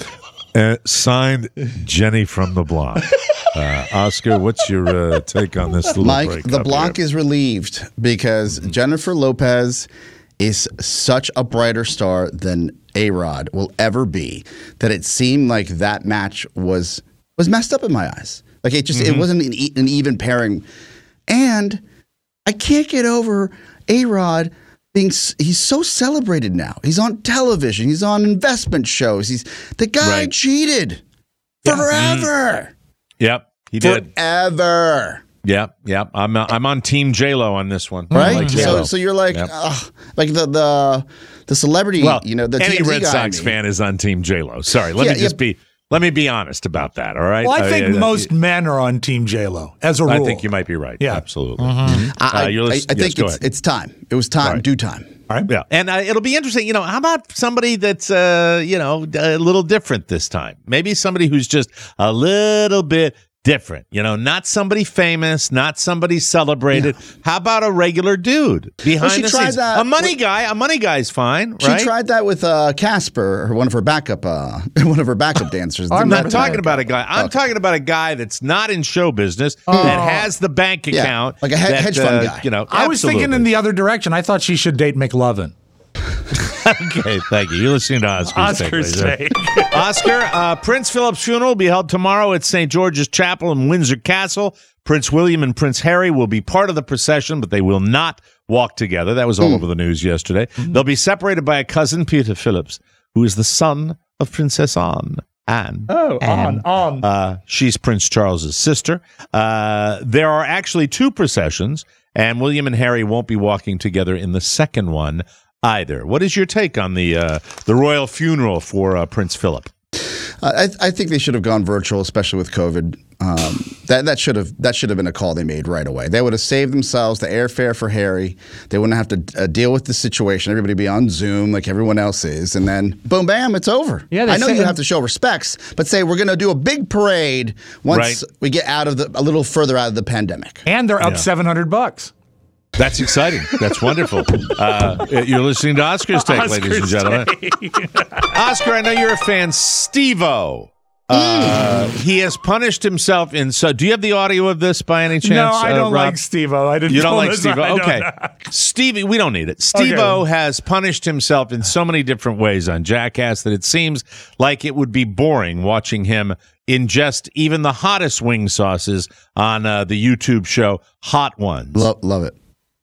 Signed, Jenny from the block. Oscar, what's your take on this little Mike, break? the block is relieved because Jennifer Lopez is such a brighter star than A-Rod will ever be that it seemed like that match was messed up in my eyes. Like it just it wasn't an even pairing. And I can't get over A-Rod he's so celebrated now. He's on television. He's on investment shows. The guy cheated forever. Yep, he did. Forever. Yep. I'm on Team J-Lo on this one. Right? Like So you're like, like the celebrity, well, the any TMZ Red guy Sox fan is on Team J-Lo. Sorry, let me be honest about that, all right? Well, I think most men are on Team J-Lo, as a rule. I think you might be right. Yeah. Absolutely. I think it's time. It was time, right. Due time. All right. Yeah. And it'll be interesting, how about somebody that's, a little different this time? Maybe somebody who's just a little bit different, not somebody famous, not somebody celebrated. Yeah. How about a regular dude behind the scenes? A money guy's fine, right? She tried that with Casper, one of her backup dancers. I'm not talking about a guy. I'm talking about a guy that's not in show business that has the bank account, like a hedge fund guy. I was thinking in the other direction. I thought she should date McLovin. Okay, thank you. You're listening to Oscar's Take. Oscar, Prince Philip's funeral will be held tomorrow at St. George's Chapel in Windsor Castle. Prince William and Prince Harry will be part of the procession, but they will not walk together. That was all over the news yesterday. They'll be separated by a cousin, Peter Phillips, who is the son of Princess Anne. Anne. She's Prince Charles's sister. There are actually two processions, and William and Harry won't be walking together in the second one either. What is your take on the royal funeral for Prince Philip? I think they should have gone virtual, especially with COVID. That should have been a call they made right away. They would have saved themselves the airfare for Harry. They wouldn't have to deal with the situation. Everybody be on Zoom like everyone else is, and then boom, bam, it's over. Yeah, I know you have to show respects, but say we're going to do a big parade once we get a little further out of the pandemic. And they're up $700. That's exciting. That's wonderful. You're listening to Oscar's Take, ladies and gentlemen. Oscar, I know you're a fan. Steve-O. He has punished himself in so. Do you have the audio of this by any chance? No, I don't Rob? like Steve-O. You don't like Steve-O? Okay. Stevie, we don't need it. Steve-O has punished himself in so many different ways on Jackass that it seems like it would be boring watching him ingest even the hottest wing sauces on the YouTube show Hot Ones. Love it.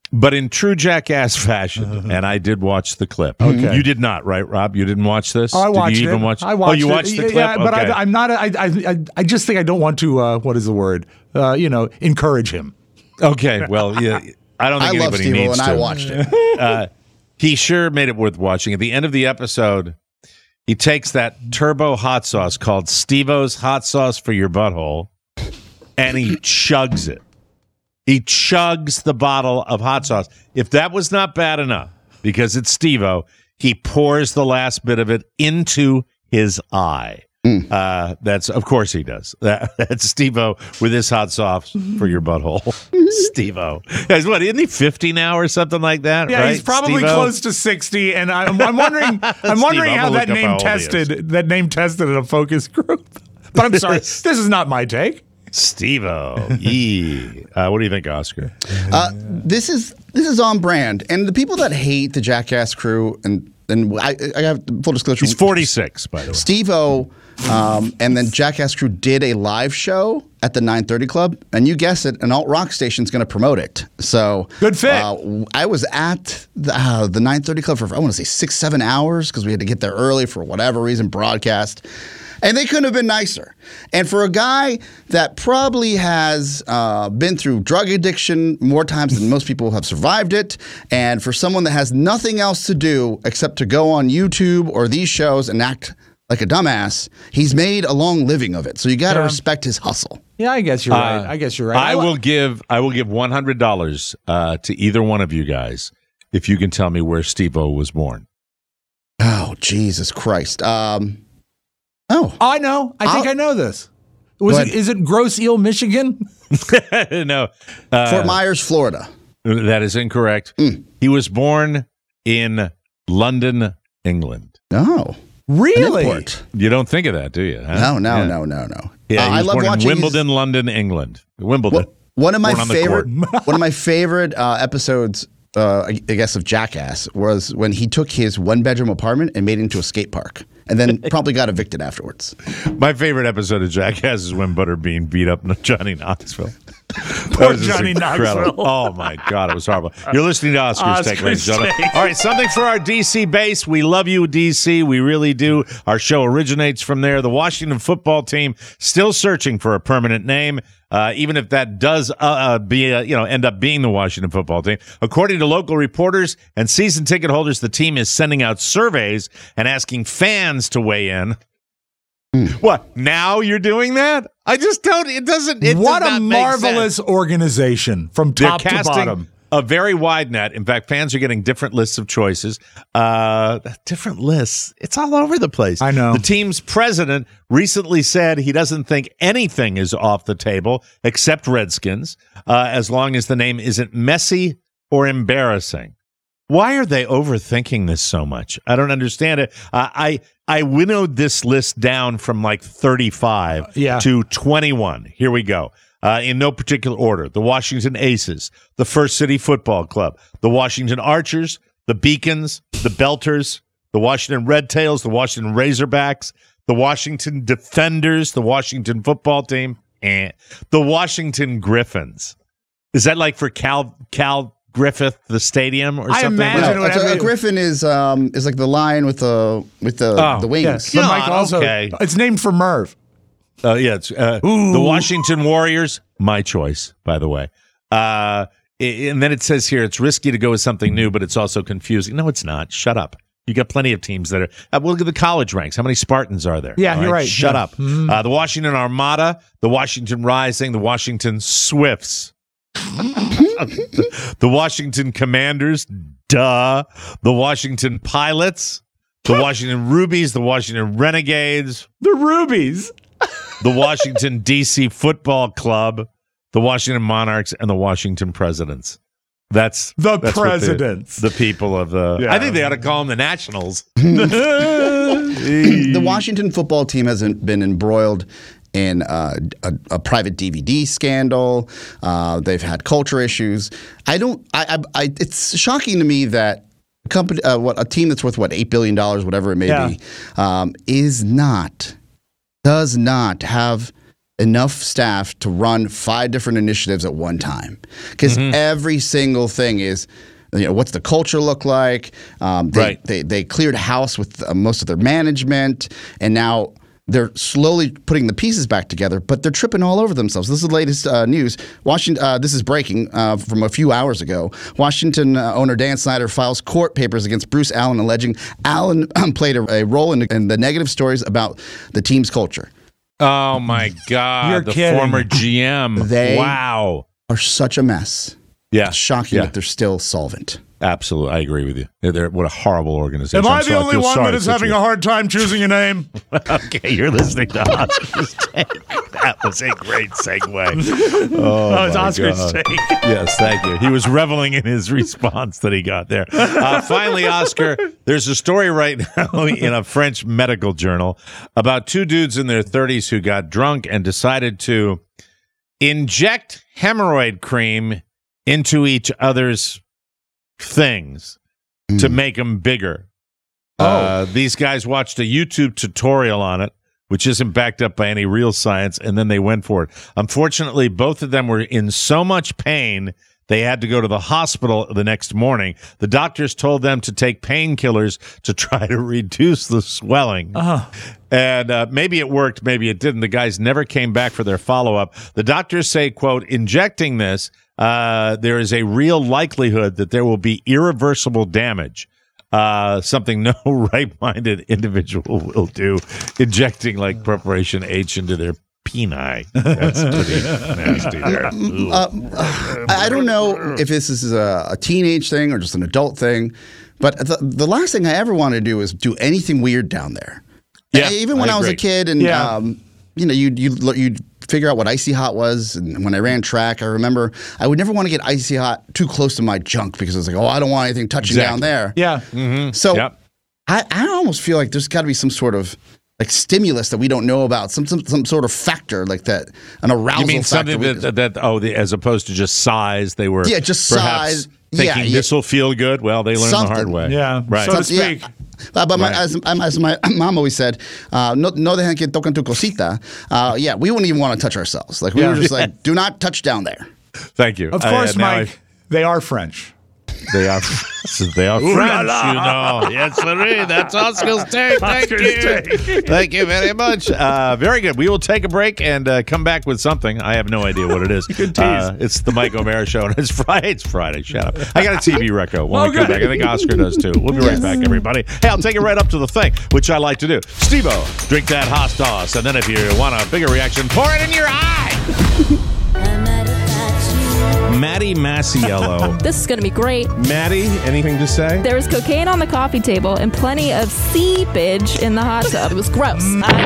But in true jackass fashion, and I did watch the clip. Okay. You did not, right, Rob? You didn't watch this? Oh, I watched Did you even it. watch? I watched you it. watched the clip? Yeah, but okay. I'm not. I just think I don't want to. What is the word? Encourage him. Okay. Well, yeah. I don't think I love anybody Steve-O, needs and to. I watched it. He sure made it worth watching. At the end of the episode, he takes that turbo hot sauce called Steve-O's hot sauce for your butthole, and he chugs it. He chugs the bottle of hot sauce. If that was not bad enough, because it's Steve-O, he pours the last bit of it into his eye. That's, of course he does. That's Steve-O with his hot sauce for your butthole. Steve-O. Guys, what, isn't he 50 now or something like that? Yeah, right? he's probably Steve-O? close to 60, and I'm wondering. I'm wondering I'm how gonna that look up how name old he is. tested. That name tested in a focus group. But I'm sorry, this is not my take. Steve-O. Yee. What do you think, Oscar? This is on brand, and the people that hate the Jackass crew, and I have full disclosure. He's 46, by the way. Steve-O, and then Jackass crew did a live show at the 930 Club, and you guessed it, an alt rock station's going to promote it. So Good fit. I was at the 930 Club for I want to say 6-7 hours because we had to get there early for whatever reason, broadcast. And they couldn't have been nicer. And for a guy that probably has been through drug addiction more times than most people have survived it, and for someone that has nothing else to do except to go on YouTube or these shows and act like a dumbass, he's made a long living of it. So you got to respect his hustle. Yeah, I guess you're right. I guess you're right. I will give $100 to either one of you guys if you can tell me where Steve-O was born. Oh, Jesus Christ. I know. I think I know this. Is it Grosse Ile, Michigan? No. Fort Myers, Florida. That is incorrect. He was born in London, England. Oh. Really? Newport. You don't think of that, do you? Huh? No. Yeah, he I was love born in watching Wimbledon, London, England. Wimbledon. One of my Born on the favorite episodes, I guess, of Jackass was when he took his one-bedroom apartment and made it into a skate park, and then promptly got evicted afterwards. My favorite episode of Jackass is when Butterbean beat up Johnny Knoxville. Poor Johnny Knoxville. Oh, my God. It was horrible. You're listening to Oscar's Take, ladies and gentlemen. Take. All right, something for our D.C. base. We love you, D.C. We really do. Our show originates from there. The Washington football team still searching for a permanent name, even if that does end up being the Washington football team. According to local reporters and season ticket holders, the team is sending out surveys and asking fans to weigh in. What? Now you're doing that? I just don't. It doesn't. It What does a not make marvelous sense. organization from top They're to casting bottom. a very wide net. In fact, fans are getting different lists of choices. Different lists. It's all over the place. I know. The team's president recently said he doesn't think anything is off the table except Redskins, as long as the name isn't messy or embarrassing. Why are they overthinking this so much? I don't understand it. I winnowed this list down from like 35 to 21. Here we go. In no particular order. The Washington Aces, the First City Football Club, the Washington Archers, the Beacons, the Belters, the Washington Red Tails, the Washington Razorbacks, the Washington Defenders, the Washington Football Team, and the Washington Griffins. Is that like for Cal Griffith, the stadium, or something? imagine A griffin is like the lion with the wings. Yes. But Mike, also, it's named for Merv. It's the Washington Warriors. My choice, by the way. And then it says here, it's risky to go with something new, but it's also confusing. No, it's not. Shut up. You got plenty of teams that are. Look at the college ranks. How many Spartans are there? Yeah, you're right. Shut up. The Washington Armada, the Washington Rising, the Washington Swifts. The Washington Commanders, the Washington Pilots, the Washington Rubies, the Washington Renegades, The Rubies. the Washington D.C. Football Club, the Washington Monarchs, and the Washington Presidents. That's what Presidents. the people of the. Yeah. I think they ought to call them the Nationals. The Washington football team has been embroiled in a private DVD scandal. They've had culture issues. It's shocking to me that a team that's worth $8 billion, whatever it may be, does not have enough staff to run 5 different initiatives at one time, because every single thing is, what's the culture look like? They cleared house with most of their management, and now they're slowly putting the pieces back together, but they're tripping all over themselves. This is the latest news. Washington. This is breaking from a few hours ago. Washington owner Dan Snyder files court papers against Bruce Allen, alleging Allen played a role in the negative stories about the team's culture. Oh, my God. You're kidding. Former GM. They wow. are such a mess. Yeah. It's shocking that they're still solvent. Absolutely. I agree with you. What a horrible organization. Am I the only one that is having a hard time choosing a name? Okay, you're listening to Oscar's Take. That was a great segue. Oh, it's Oscar's Take. Yes, thank you. He was reveling in his response that he got there. Finally, Oscar, there's a story right now in a French medical journal about 2 dudes in their 30s who got drunk and decided to inject hemorrhoid cream into each other's things to make them bigger. These guys watched a YouTube tutorial on it, which isn't backed up by any real science, and then they went for it. Unfortunately, both of them were in so much pain they had to go to the hospital the next morning. The doctors told them to take painkillers to try to reduce the swelling. And maybe it worked, maybe it didn't. The guys never came back for their follow-up. The doctors say, quote, injecting this, there is a real likelihood that there will be irreversible damage. Something no right-minded individual will do, injecting like preparation H into their peni. That's pretty nasty there. I don't know if this is a teenage thing or just an adult thing, but the last thing I ever wanted to do is do anything weird down there. Yeah, even when I was a kid, and you'd figure out what Icy Hot was, and when I ran track, I remember I would never want to get Icy Hot too close to my junk because I was like, I don't want anything touching down there. Yeah. So I almost feel like there's got to be some sort of like stimulus that we don't know about, some sort of factor like that, an arousal. You mean factor something as opposed to just size, they were just size. Thinking this will feel good. Well, they learned the hard way. Yeah, right. So to speak. Yeah. But as my mom always said, no dejen que toquen tu cosita. We wouldn't even want to touch ourselves. Like we were just like, do not touch down there. Thank you. Of course, Mike. They are French. They are French, Yes, sir. That's Oscar's Take. Thank you. Thank you very much. Very good. We will take a break and come back with something. I have no idea what it is. Good tease. It's the Mike O'Mara Show, and it's Friday. It's Friday. Shut up. I got a TV reco when we come back. I think Oscar does, too. We'll be right back, everybody. Hey, I'll take it right up to the thing, which I like to do. Steve-O, drink that hot sauce, and then if you want a bigger reaction, pour it in your eye. Maddie Masiello. This is going to be great. Maddie, anything to say? There was cocaine on the coffee table and plenty of seepage in the hot tub. It was gross.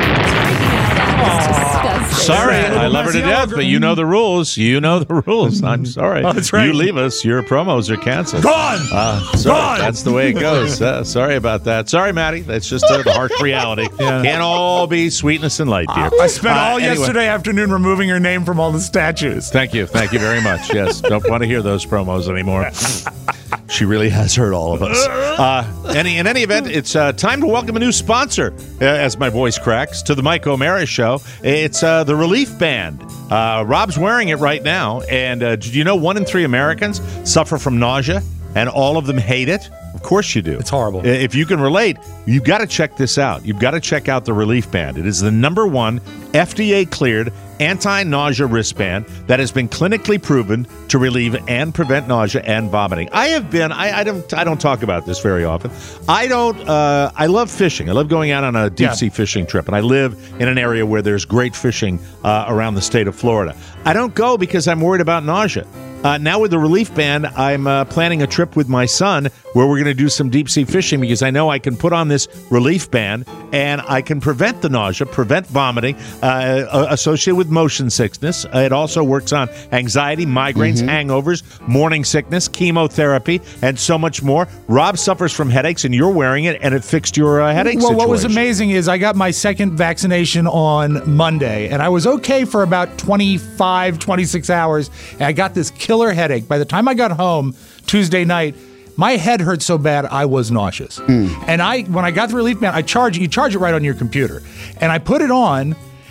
Disgusting. Sorry, I love her to death, but you know the rules. You know the rules. I'm sorry. Oh, that's right. You leave us, your promos are canceled. Gone! Sorry, that's the way it goes. Sorry about that. Sorry, Maddie. That's just the harsh reality. Can't all be sweetness and light, dear. I spent all yesterday afternoon removing her name from all the statues. Thank you. Thank you very much. Yes. Don't want to hear those promos anymore. She really has hurt all of us. In any event, it's time to welcome a new sponsor, as my voice cracks, to the Mike O'Mara Show. It's the Relief Band. Rob's wearing it right now. And do you know 1 in 3 Americans suffer from nausea, and all of them hate it? Of course you do. It's horrible. If you can relate, you've got to check this out. You've got to check out the Relief Band. It is the #1 FDA-cleared anti-nausea wristband that has been clinically proven to relieve and prevent nausea and vomiting. I don't talk about this very often. I love fishing. I love going out on a deep sea fishing trip, and I live in an area where there's great fishing around the state of Florida. I don't go because I'm worried about nausea. Now with the Relief Band, I'm planning a trip with my son where we're going to do some deep sea fishing because I know I can put on this Relief Band and I can prevent the nausea, prevent vomiting associated with motion sickness. It also works on anxiety, migraines, hangovers, morning sickness, chemotherapy, and so much more. Rob suffers from headaches, and you're wearing it, and it fixed your headache situation. What was amazing is I got my second vaccination on Monday, and I was okay for about 25, 26 hours, and I got this killer headache. By the time I got home Tuesday night, my head hurt so bad I was nauseous. And when I got the Relief Band, you charge it right on your computer. And I put it on,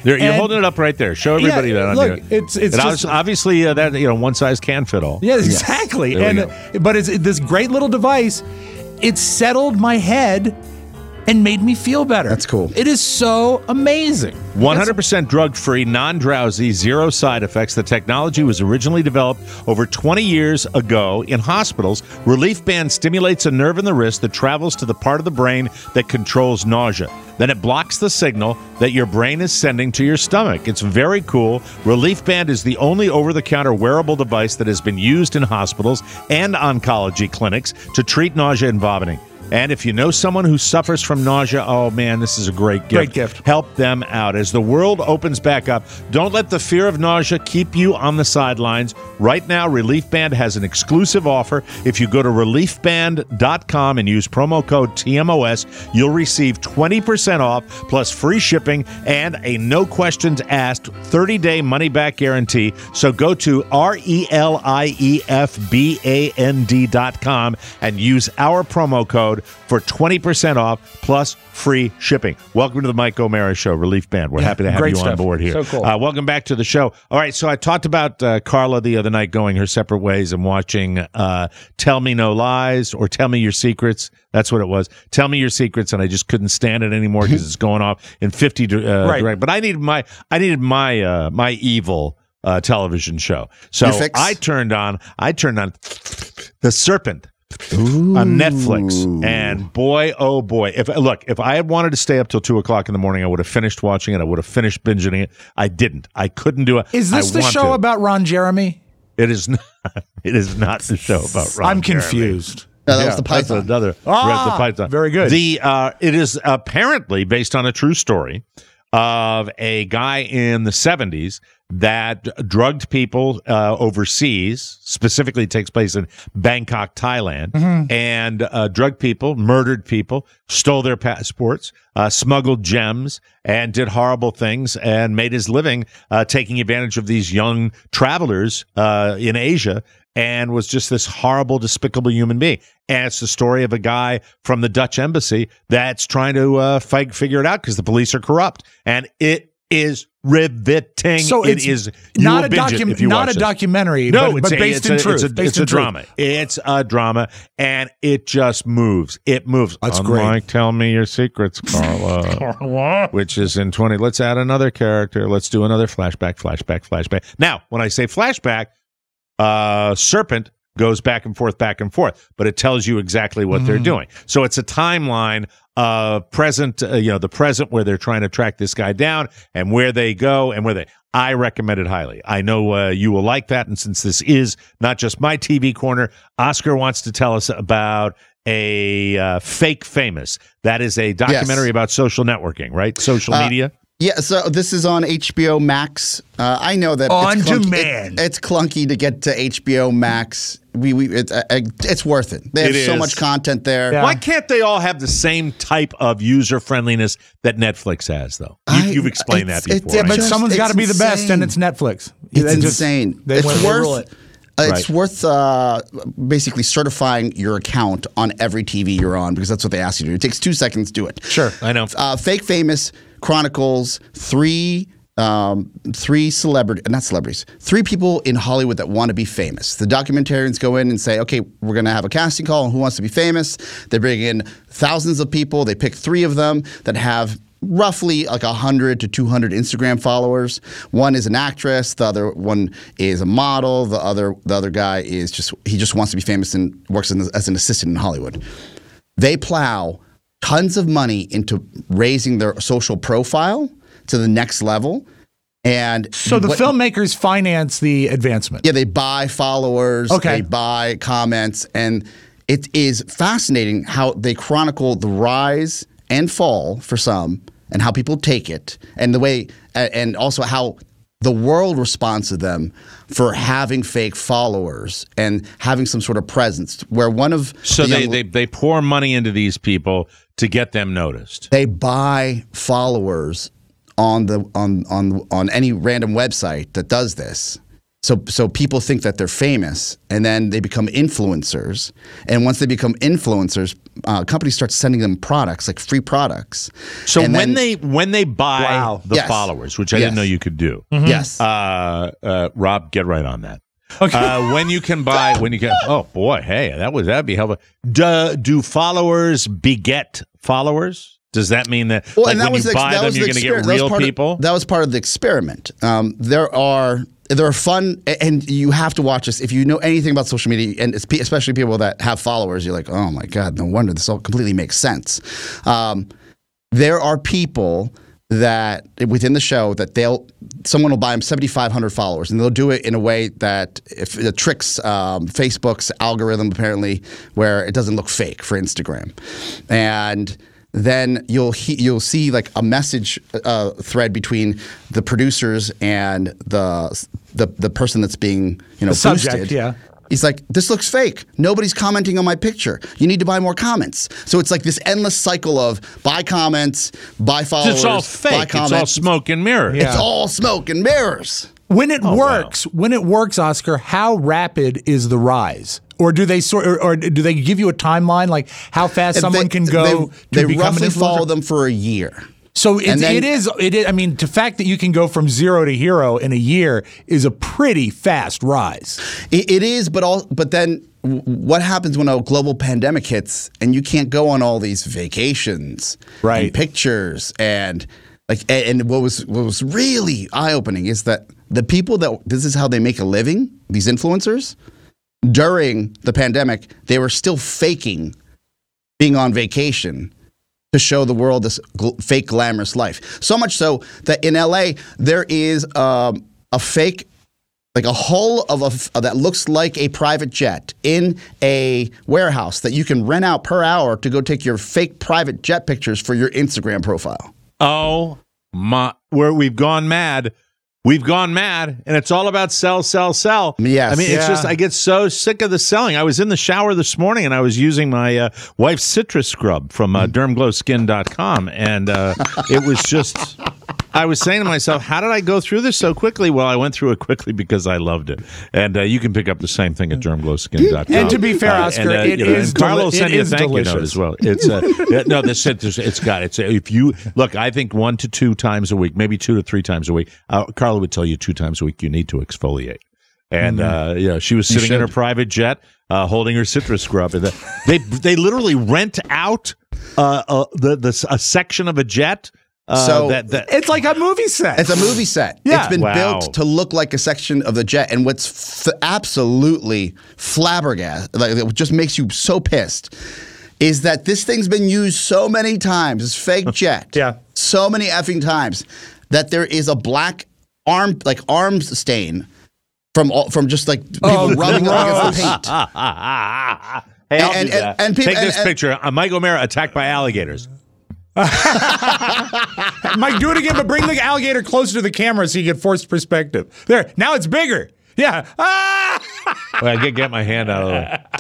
You're And- holding it up right there. Show everybody that on look, your- it's and just obviously that one size can fit all. Yeah, exactly. There we And but it's this great little device. It settled my head and made me feel better. That's cool. It is so amazing. 100% drug-free, non-drowsy, zero side effects. The technology was originally developed over 20 years ago in hospitals. Relief Band stimulates a nerve in the wrist that travels to the part of the brain that controls nausea. Then it blocks the signal that your brain is sending to your stomach. It's very cool. Relief Band is the only over-the-counter wearable device that has been used in hospitals and oncology clinics to treat nausea and vomiting. And if you know someone who suffers from nausea, oh man, this is a great gift. Great gift. Help them out. As the world opens back up, don't let the fear of nausea keep you on the sidelines. Right now, Relief Band has an exclusive offer. If you go to reliefband.com and use promo code TMOS, you'll receive 20% off plus free shipping and a no questions asked 30-day money-back guarantee. So go to RELIEFBAND.com and use our promo code for 20% off plus free shipping. Welcome to the Mike O'Mara Show, Relief Band. We're happy to have great you on stuff. board here. So cool. Welcome back to the show. All right, so I talked about Carla the other night going her separate ways and watching Tell Me No Lies or Tell Me Your Secrets. That's what it was. Tell Me Your Secrets, and I just couldn't stand it anymore because it's going off in 50 direct. But I needed my evil television show. So I turned on The Serpent on Netflix, and boy, oh boy! If I had wanted to stay up till 2:00 in the morning, I would have finished watching it. I would have finished binging it. I didn't. I couldn't do it. Is this the show about Ron Jeremy? It is not. It is not the show about Ron. I'm Jeremy. confused. No, that was the Python. That's another. Ah, the Python. very good. It is apparently based on a true story of a guy in the 70s that drugged people overseas. Specifically, takes place in Bangkok, Thailand, and drugged people, murdered people, stole their passports, smuggled gems, and did horrible things, and made his living taking advantage of these young travelers in Asia, and was just this horrible, despicable human being. And it's the story of a guy from the Dutch embassy that's trying to figure it out because the police are corrupt. And it is riveting. So it is not a documentary. but it's based in truth. It's a drama. It's a drama, and it just moves. It moves. That's Unlike great. Tell Me Your Secrets, Carla. Which is in 20. Let's add another character. Let's do another flashback. Now, when I say flashback, Serpent goes back and forth, but it tells you exactly what they're doing. So it's a timeline of present, the present where they're trying to track this guy down and where they go and where they. I recommend it highly. I know you will like that. And since this is not just my TV corner, Oscar wants to tell us about a Fake Famous. That is a documentary about social networking, right? Social media. Yeah, so this is on HBO Max. I know that On it's clunky, demand. It's clunky to get to HBO Max. It's worth it. They have so much content there. Yeah. Why can't they all have the same type of user friendliness that Netflix has, though? You've explained that before. Yeah, but Just- someone's got to be the best, insane. and it's Netflix. It's They just- insane. they rule it. It's worth basically certifying your account on every TV you're on because that's what they ask you to do. It takes 2 seconds to do it. Sure. I know. Fake Famous chronicles three people in Hollywood that want to be famous. The documentarians go in and say, okay, we're going to have a casting call on Who Wants to Be Famous. They bring in thousands of people. They pick 3 of them that have roughly like 100 to 200 Instagram followers. One is an actress. The other one is a model. The other guy is just wants to be famous and works as an assistant in Hollywood. They plow tons of money into raising their social profile to the next level. And So the filmmakers finance the advancement. yeah, they buy followers, they buy comments, and it is fascinating how they chronicle the rise and fall for some and how people take it and the way and also how the world responds to them for having fake followers and having some sort of presence where one of So they pour money into these people to get them noticed. they buy followers on any random website that does this. So people think that they're famous, and then they become influencers. And once they become influencers, companies start sending them products, like free products. So And when then- they buy Wow. the Yes. followers, which I didn't Yes. know you could do. Yes. Rob, get right on that. Okay. When you can, oh boy, hey, that'd be helpful. Do followers beget followers? Does that mean that when you buy them, you're going to get real people? That was part of the experiment. There are fun, and you have to watch this. If you know anything about social media, and especially people that have followers, you're like, oh my God, no wonder this all completely makes sense. There are people that within the show that someone will buy them 7,500 followers, and they'll do it in a way that if it tricks Facebook's algorithm apparently, where it doesn't look fake for Instagram, and then you'll see like a message thread between the producers and the person that's being boosted. Subject, yeah. He's like, this looks fake. Nobody's commenting on my picture. You need to buy more comments. So it's like this endless cycle of buy comments, buy followers, It's all buy fake. comments. It's all smoke and mirrors. Yeah. It's all smoke and mirrors. When it works, Oscar, how rapid is the rise? Or do they or do they give you a timeline, like how fast someone can go to They become roughly an influencer? follow them for a year. So it then- is. I mean, the fact that you can go from zero to hero in a year is a pretty fast rise. It is, but then what happens when a global pandemic hits and you can't go on all these vacations, Right. and pictures, and what was really eye opening is that the people that this is how they make a living, these influencers, during the pandemic, they were still faking being on vacation to show the world this fake glamorous life. So much so that in LA there is a fake, like a hull that looks like a private jet in a warehouse that you can rent out per hour to go take your fake private jet pictures for your Instagram profile. Oh my! We've gone mad. We've gone mad, and it's all about sell, sell, sell. Yes. I mean, it's Yeah. just I get so sick of the selling. I was in the shower this morning, and I was using my wife's citrus scrub from dermglowskin.com, and it was just. I was saying to myself, how did I go through this so quickly? Well, I went through it quickly because I loved it. And you can pick up the same thing at dermglowskin.com. And to be fair, Oscar, it is Carlo will send you a thank you note delicious. as well. It's no, the citrus. If you look, I think 1 to 2 times a week, maybe 2 to 3 times a week. Carlo would tell you 2 times a week you need to exfoliate. And she was sitting in her private jet, holding her citrus scrub, and they literally rent out a section of a jet. It's like a movie set. It's a movie set. Yeah. It's been Wow. built to look like a section of the jet. And what's absolutely flabbergasted, like it just makes you so pissed, is that this thing's been used so many times, this fake jet, Yeah. so many effing times, that there is a black arms stain from just like people rubbing up against the paint. Hey, I'll And- do that. and people- Take this and- picture. Mike O'Mara attacked by alligators. Mike, do it again, but bring the alligator closer to the camera so you get forced perspective. There, now it's bigger. Yeah. Ah! Well, I get my hand out of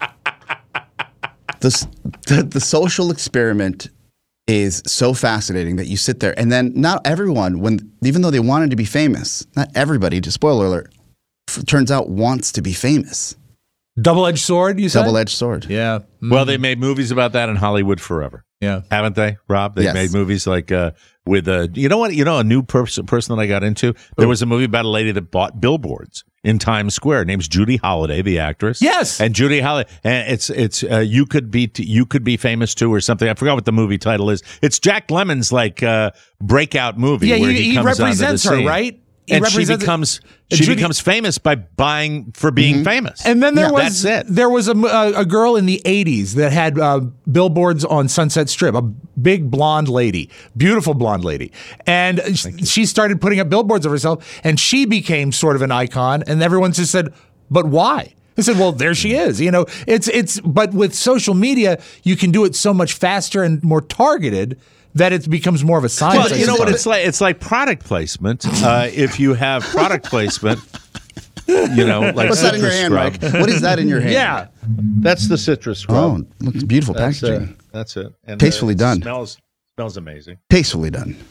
the The social experiment is so fascinating that you sit there, and then not everyone, even though they wanted to be famous, not everybody, just spoiler alert, turns out wants to be famous. Double-edged sword, you said? Double-edged sword. Yeah. Well, they made movies about that in Hollywood forever. Yeah. Haven't they, Rob? They Yes. made movies like with you know what? You know, a new person that I got into. There was a movie about a lady that bought billboards in Times Square. Her name's Judy Holliday, the actress. Yes. And Judy Holliday, and it's you could be famous too or something. I forgot what the movie title is. It's Jack Lemmon's breakout movie. Yeah, where he comes onto the represents her, scene. right? He And she represents- becomes famous by buying for being famous. And then that's it. There was a girl in the 80s that had billboards on Sunset Strip, a big blonde lady, beautiful blonde lady. And she started putting up billboards of herself, and she became sort of an icon. And everyone just said, but why? They said, well, there she is. You know, but with social media, you can do it so much faster and more targeted that it becomes more of a science. Well, you know what it's like? It's like product placement. If you have product placement, like What's that in your citrus hand, scrub. Mike? What is that in your hand? Yeah. That's the citrus scrub. Oh, looks beautiful That's packaging. it. And, Tastefully done. Smells amazing. Tastefully done.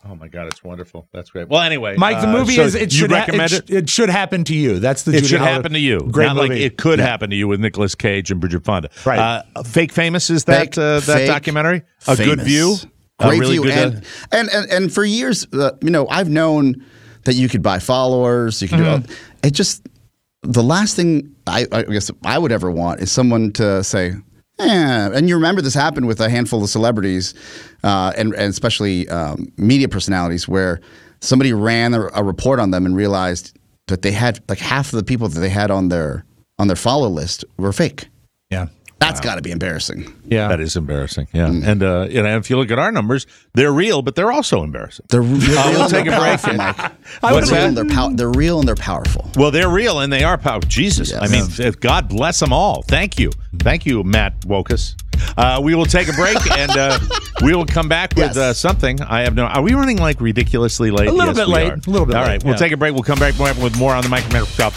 Oh my God, it's wonderful. That's great. Well, anyway, Mike, the movie so is it you should recommend it? It should happen to you. That's the It Judy should Holliday- happen to you. Great Not movie. like it could happen to you with Nicolas Cage and Bridget Fonda. Right. Fake Famous is that Fake documentary? A good Famous. view. Great really view. good. And for years, I've known that you could buy followers. You can do it. Just the last thing I guess I would ever want is someone to say, and you remember this happened with a handful of celebrities, and especially media personalities, where somebody ran a report on them and realized that they had like half of the people that they had on their follow list were fake. Yeah. That's got to be embarrassing. Yeah. That is embarrassing. Yeah. And if you look at our numbers, they're real, but they're also embarrassing. They're real. We'll take a break. What's that? They're real and they're powerful. Well, they're real and they are powerful. Jesus. Yes. I mean, God bless them all. Thank you. Thank you, Matt Wokus. We will take a break and we will come back with something. I have no. Are we running like ridiculously late? A little bit late. Are. A little bit all late. right. We'll take a break. We'll come back with more on the Mike Microsoft.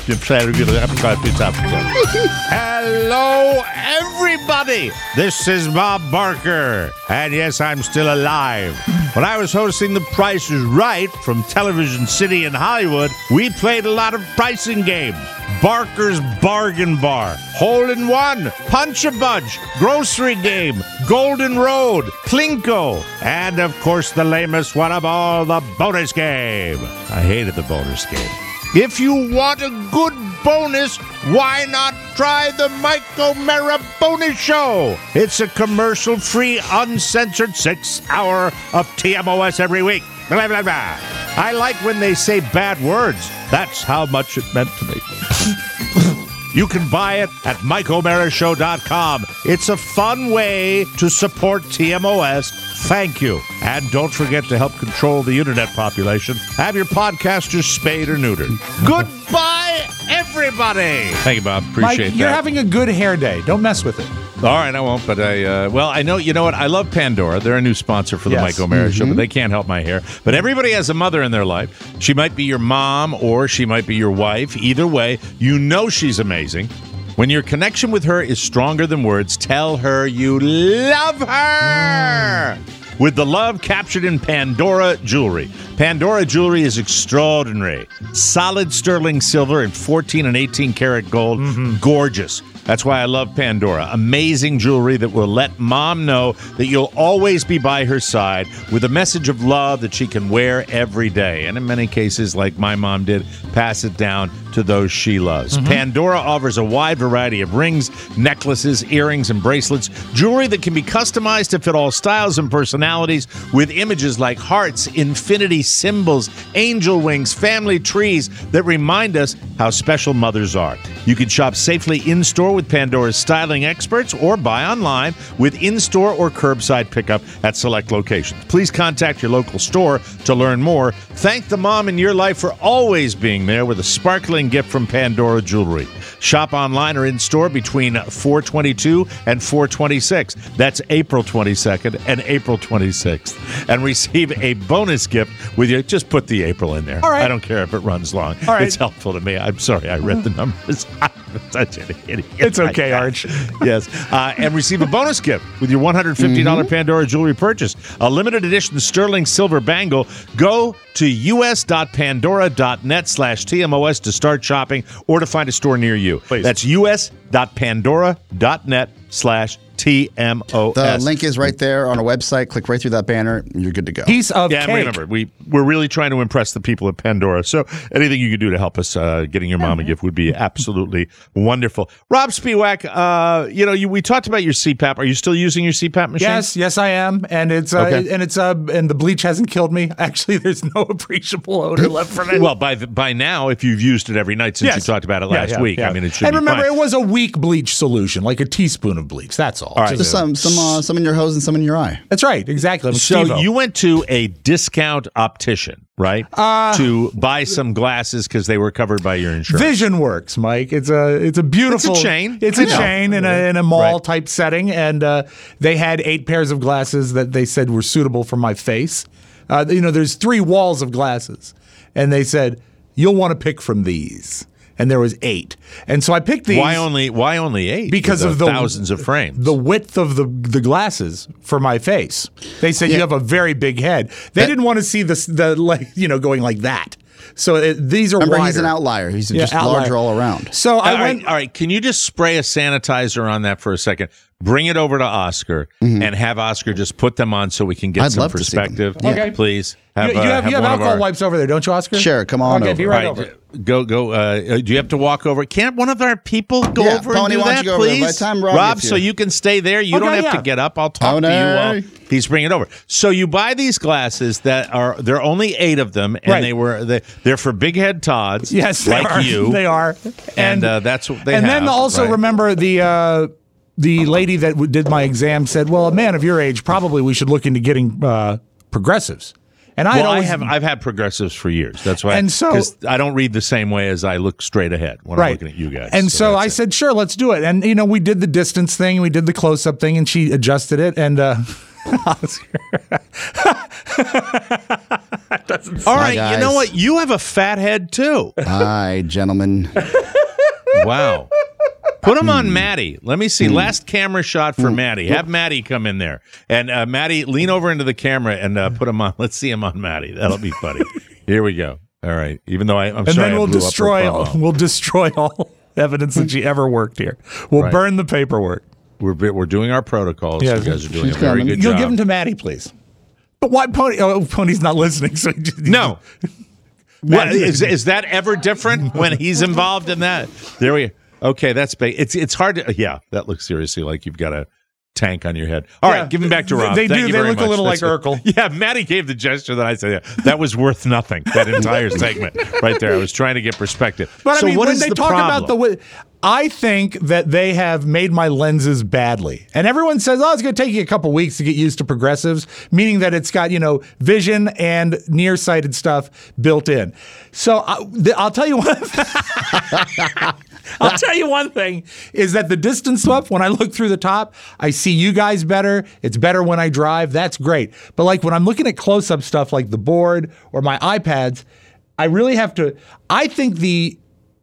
Hello, everybody. This is Bob Barker. And yes, I'm still alive. When I was hosting The Price is Right from Television City in Hollywood, we played a lot of pricing games. Barker's Bargain Bar, Hole in One, Punch a Bunch, Grocery Game, Golden Road, Plinko, and of course the lamest one of all, the bonus game. I hated the bonus game. If you want a good bonus, why not try the Mike O'Mara Bonus Show? It's a commercial-free, uncensored 6-hour of TMOS every week. Blah, blah, blah. I like when they say bad words. That's how much it meant to me. You can buy it at MikeO'MaraShow.com. It's a fun way to support TMOS. Thank you. And don't forget to help control the internet population. Have your podcasters spayed or neutered. Goodbye, everybody. Thank you, Bob. Appreciate Mike, that. you're having a good hair day. Don't mess with it. All right, I won't, but I know, you know what? I love Pandora. They're a new sponsor for the Mike O'Mara Show, but they can't help my hair. But everybody has a mother in their life. She might be your mom or she might be your wife. Either way, you know she's amazing. When your connection with her is stronger than words, tell her you love her. With the love captured in Pandora jewelry. Pandora jewelry is extraordinary. Solid sterling silver and 14 and 18 karat gold. Gorgeous. That's why I love Pandora. Amazing jewelry that will let mom know that you'll always be by her side with a message of love that she can wear every day. And in many cases, like my mom did, pass it down to those she loves. Pandora offers a wide variety of rings, necklaces, earrings, and bracelets. Jewelry that can be customized to fit all styles and personalities with images like hearts, infinity symbols, angel wings, family trees that remind us how special mothers are. You can shop safely in-store with Pandora's styling experts or buy online with in-store or curbside pickup at select locations. Please contact your local store to learn more. Thank the mom in your life for always being there with a sparkling gift from Pandora Jewelry. Shop online or in-store between 4/22 and 4/26. That's April 22nd and April 26th. And receive a bonus gift with you. Just put the April in there. All right. I don't care if it runs long. All right. It's helpful to me. I'm sorry I read the numbers. I'm such an idiot. It's okay, Arch. Yes. And receive a bonus gift with your $150 Pandora jewelry purchase. A limited edition sterling silver bangle. Go to us.pandora.net/TMOS to start shopping or to find a store near you. Please. That's us.pandora.net/TMOS. The link is right there on our website. Click right through that banner. And you're good to go. Piece of Yeah, cake. remember, we're really trying to impress the people at Pandora. So anything you can do to help us getting your mom a gift would be absolutely wonderful. Rob Spiewak, we talked about your CPAP. Are you still using your CPAP machine? Yes, I am, and it's Okay. and the bleach hasn't killed me. Actually, there's no appreciable odor left from it. Well, by now, if you've used it every night since you talked about it last week, I mean, it should and be remember, fine. it was a weak bleach solution, like a teaspoon of bleach. That's all. All right. Just some in your hose and some in your eye. That's right. Exactly. I'm So Steve-O. you went to a discount optician, right? To buy some glasses because they were covered by your insurance. Vision Works, Mike. It's a beautiful It's a chain. It's I a know. chain in a mall type setting, and they had 8 pairs of glasses that they said were suitable for my face. There's 3 walls of glasses, and they said you'll want to pick from these. and there was 8. And so I picked these. Why only 8? Because of of the thousands of frames. The width of the glasses for my face. They said you have a very big head. They didn't want to see going like that. So these are Remember, wider. he's an outlier. He's just larger all around. So all right. Can you just spray a sanitizer on that for a second? Bring it over to Oscar and have Oscar just put them on so we can get some perspective. Okay. Please. You have alcohol wipes over there, don't you, Oscar? Sure, come on over. Be right over. Go. Do you have to walk over? Can't one of our people go over Pony, and do why don't that, you go over there? please? By the time Rob gets so here. you can stay there. You don't have to get up. I'll talk to you while he's bringing it over. So you buy these glasses there are only 8 of them, and they're for big head Todds. Yes, like you. They are, and that's what they have. And then also remember the lady that did my exam said, "Well, a man of your age, probably we should look into getting progressives." And I've had progressives for years. That's why. And so, because I don't read the same way as I look straight ahead when I'm looking at you guys. And so I said, "Sure, let's do it." And we did the distance thing, we did the close up thing, and she adjusted it. And all right, you know what? You have a fat head too. Hi, gentlemen. Wow. Put him on Maddie. Let me see. Last camera shot for Maddie. Have Maddie come in there. And Maddie, lean over into the camera and put him on. Let's see him on Maddie. That'll be funny. Here we go. All right. Even though I'm sorry. And then we'll destroy all evidence that she ever worked here. We'll burn the paperwork. We're doing our protocols. Yeah, you guys are doing a very good job. You'll give them to Maddie, please. But why Pony? Oh, Pony's not listening. So no. What, is that ever different when he's involved in that? There we go. Okay, that's big. It's hard to. Yeah, that looks seriously like you've got a tank on your head. All right, give him back to Rob. They Thank do. you They very look much. a little That's like Urkel. Yeah, Maddie gave the gesture that I said. Yeah, that was worth nothing. That entire segment right there. I was trying to get perspective. But so I mean, what when is they the talk problem? about the way, I think that they have made my lenses badly, and everyone says, "Oh, it's going to take you a couple weeks to get used to progressives," meaning that it's got vision and nearsighted stuff built in. So I'll tell you what. I'll tell you one thing is that the distance up, when I look through the top, I see you guys better. It's better when I drive. That's great. But like when I'm looking at close-up stuff like the board or my iPads, I really have to, I think the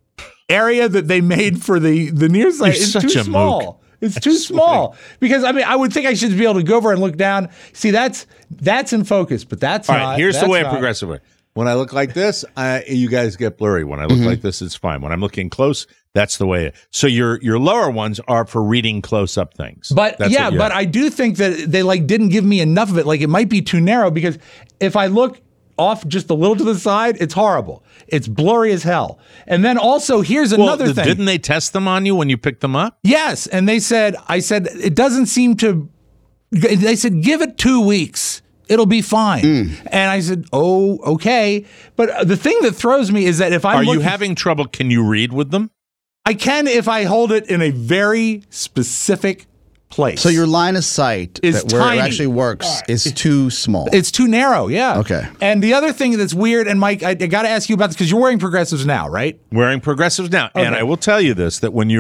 area that they made for the near sight is too small. It's too small because I would think I should be able to go over and look down. See, that's in focus, but that's all not. Right, here's the way a progressive way. When I look like this, you guys get blurry. When I look like this, it's fine. When I'm looking close, that's the way. So your lower ones are for reading close up things. But but I do think that they didn't give me enough of it. Like it might be too narrow because if I look off just a little to the side, it's horrible. It's blurry as hell. And then also here's another thing. Didn't they test them on you when you picked them up? Yes, and I said it doesn't seem to. They said give it 2 weeks. It'll be fine. And I said, oh, okay. But the thing that throws me is that if I'm you having trouble, can you read with them? I can if I hold it in a very specific place. So your line of sight is where tiny. it actually works is too small. It's too narrow, yeah. Okay. And the other thing that's weird, and Mike, I got to ask you about this because you're wearing progressives now, right? Wearing progressives now. Okay. And I will tell you this, that when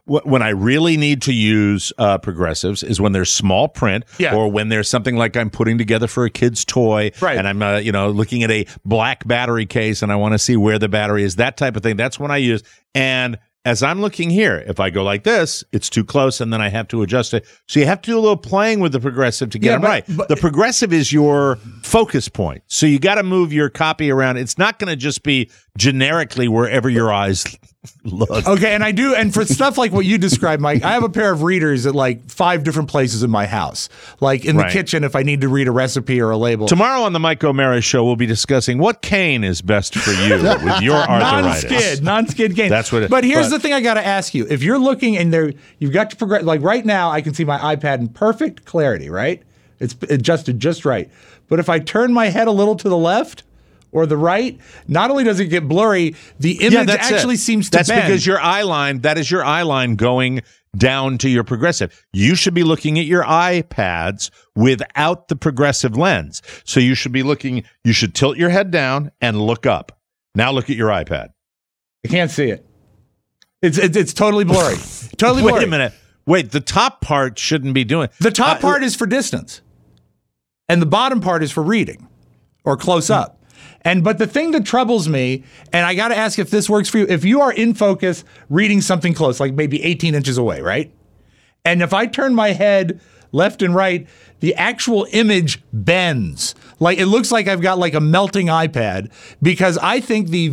I really need to use progressives is when there's small print or when there's something like I'm putting together for a kid's toy and I'm looking at a black battery case and I want to see where the battery is, that type of thing. That's when I use. And as I'm looking here, if I go like this, it's too close, and then I have to adjust it. So you have to do a little playing with the progressive to get them right. But the progressive is your focus point. So you got to move your copy around. It's not going to just be generically wherever your eyes look. Okay, and I do, and for stuff like what you described, Mike, I have a pair of readers at like 5 different places in my house. Like in the kitchen if I need to read a recipe or a label. Tomorrow on the Mike O'Mara Show, we'll be discussing what cane is best for you with your arthritis. Non-skid cane. That's what it is. But here's the thing I got to ask you. If you're looking and you've got to progress, like right now, I can see my iPad in perfect clarity, right? It's adjusted just right. But if I turn my head a little to the left or the right, not only does it get blurry, the image actually seems to bend. That's because that is your eye line going down to your progressive. You should be looking at your iPads without the progressive lens. So you should tilt your head down and look up. Now look at your iPad. I can't see it. It's totally blurry. Totally blurry. Wait a minute. Wait, the top part shouldn't be doing. The top part is for distance. And the bottom part is for reading or close up. But the thing that troubles me, and I got to ask if this works for you, if you are in focus reading something close, like maybe 18 inches away, right? And if I turn my head left and right, the actual image bends. Like it looks like I've got like a melting iPad, because I think the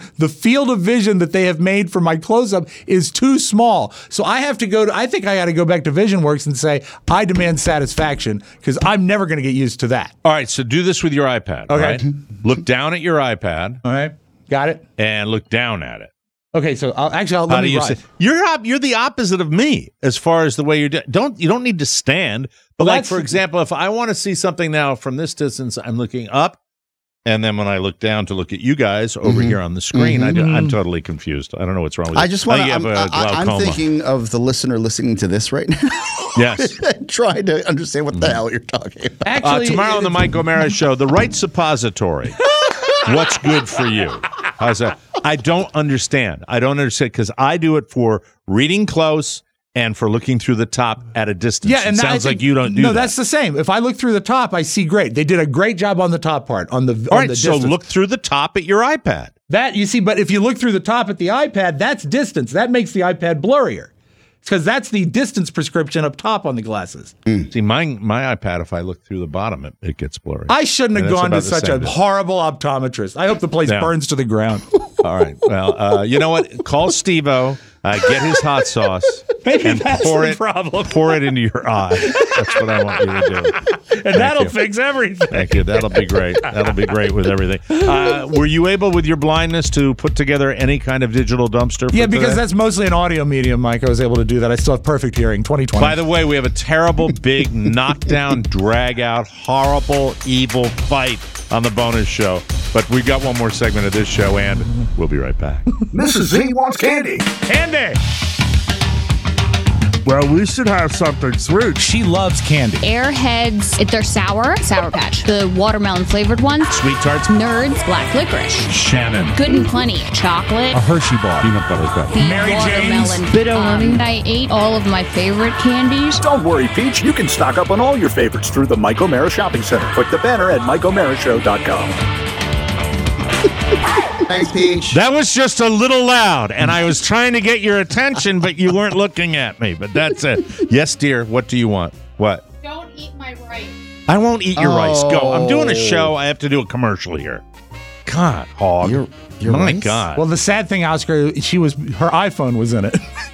field of vision that they have made for my close-up is too small. So I have to I think I got to go back to VisionWorks and say, I demand satisfaction, because I'm never going to get used to that. All right, so do this with your iPad. Okay. Right? Look down at your iPad. All right. Got it? And look down at it. Okay, so let me rise. You're the opposite of me as far as the way you don't need to stand. But like, for example, if I want to see something now from this distance, I'm looking up, and then when I look down to look at you guys over here on the screen, I'm totally confused. I don't know what's wrong with you. I just want to. I'm thinking of the listener listening to this right now. Yes, trying to understand what the hell you're talking about. Actually, tomorrow on the Mike O'Mara Show, the right suppository. What's good for you? How's that? I don't understand because I do it for reading close and for looking through the top at a distance. Yeah, and it sounds like you don't do that. No, that's the same. If I look through the top, I see great. They did a great job on the top part. All right, so look through the top at your iPad. That you see, but if you look through the top at the iPad, that's distance. That makes the iPad blurrier. Because that's the distance prescription up top on the glasses. See, my iPad, if I look through the bottom, it gets blurry. I shouldn't have gone to such a horrible optometrist. I hope the place burns to the ground. All right. Well, you know what? Call Steve-O, get his hot sauce, and pour it into your eye. That's what I want you to do. And that'll fix everything. Thank you. That'll be great. That'll be great with everything. Were you able, with your blindness, to put together any kind of digital dumpster? Yeah, because that's mostly an audio medium, Mike. I was able to do that. I still have perfect hearing, 2020. By the way, we have a terrible, big, knockdown, drag-out, horrible, evil fight on the bonus show. But we got one more segment of this show, and we'll be right back. Mrs. Z wants candy. Candy! Well, we should have something sweet. She loves candy. Airheads, if they're sour, Sour Patch. The watermelon flavored ones, Sweet Tarts. Nerds, Black Licorice. Shannon. Good and Plenty, chocolate. A Hershey bar. Peanut butter cup. Mary Watermelon. Jane's. Bitter honey. I ate all of my favorite candies. Don't worry, Peach. You can stock up on all your favorites through the Mike O'Mara Shopping Center. Click the banner at MikeO'MaraShow.com. Thanks, Peach. That was just a little loud, and I was trying to get your attention, but you weren't looking at me. But that's it. Yes, dear. What do you want? What? Don't eat my rice. I won't eat your rice. Go. I'm doing a show. I have to do a commercial here. God, hog. Your My rice? God. Well, the sad thing, Oscar, her iPhone was in it.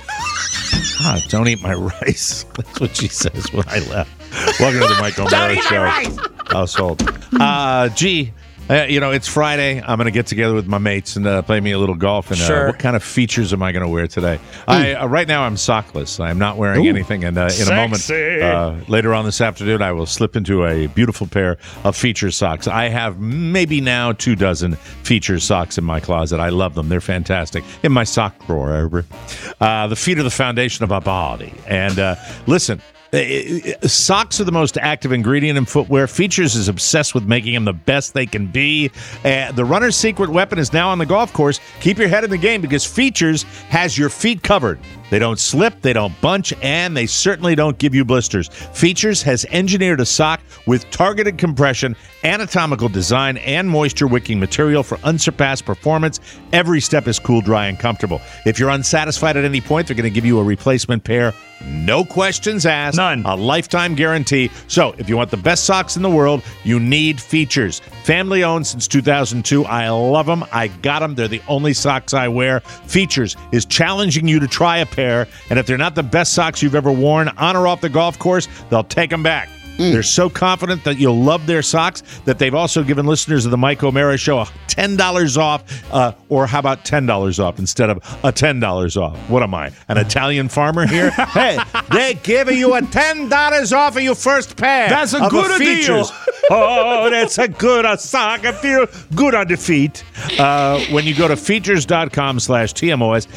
God, don't eat my rice. That's what she says when I left. Welcome to the Mike O'Mara Show. Household. Gee. It's Friday. I'm going to get together with my mates and play me a little golf. And sure. What kind of features am I going to wear today? Right now, I'm sockless. I'm not wearing anything. And in a moment, later on this afternoon, I will slip into a beautiful pair of feature socks. I have maybe now 24 feature socks in my closet. I love them. They're fantastic. In my sock drawer. The feet are the foundation of our body. And listen. Socks are the most active ingredient in footwear. Features is obsessed with making them the best they can be. The runner's secret weapon is now on the golf course. Keep your head in the game because Features has your feet covered. They don't slip, they don't bunch, and they certainly don't give you blisters. Features has engineered a sock with targeted compression, anatomical design, and moisture-wicking material for unsurpassed performance. Every step is cool, dry, and comfortable. If you're unsatisfied at any point, they're going to give you a replacement pair. No questions asked. None. A lifetime guarantee. So, if you want the best socks in the world, you need Features. Family owned since 2002. I love them. I got them. They're the only socks I wear. Features is challenging you to try a pair, and if they're not the best socks you've ever worn on or off the golf course, they'll take them back. They're so confident that you'll love their socks that they've also given listeners of the Mike O'Mara Show $10 off, or how about $10 off instead of a $10 off? What am I, an Italian farmer here? Hey, they're giving you a $10 off of your first pair. That's a good deal. Oh, that's a good sock. I feel good on the feet. When you go to features.com/TMOS,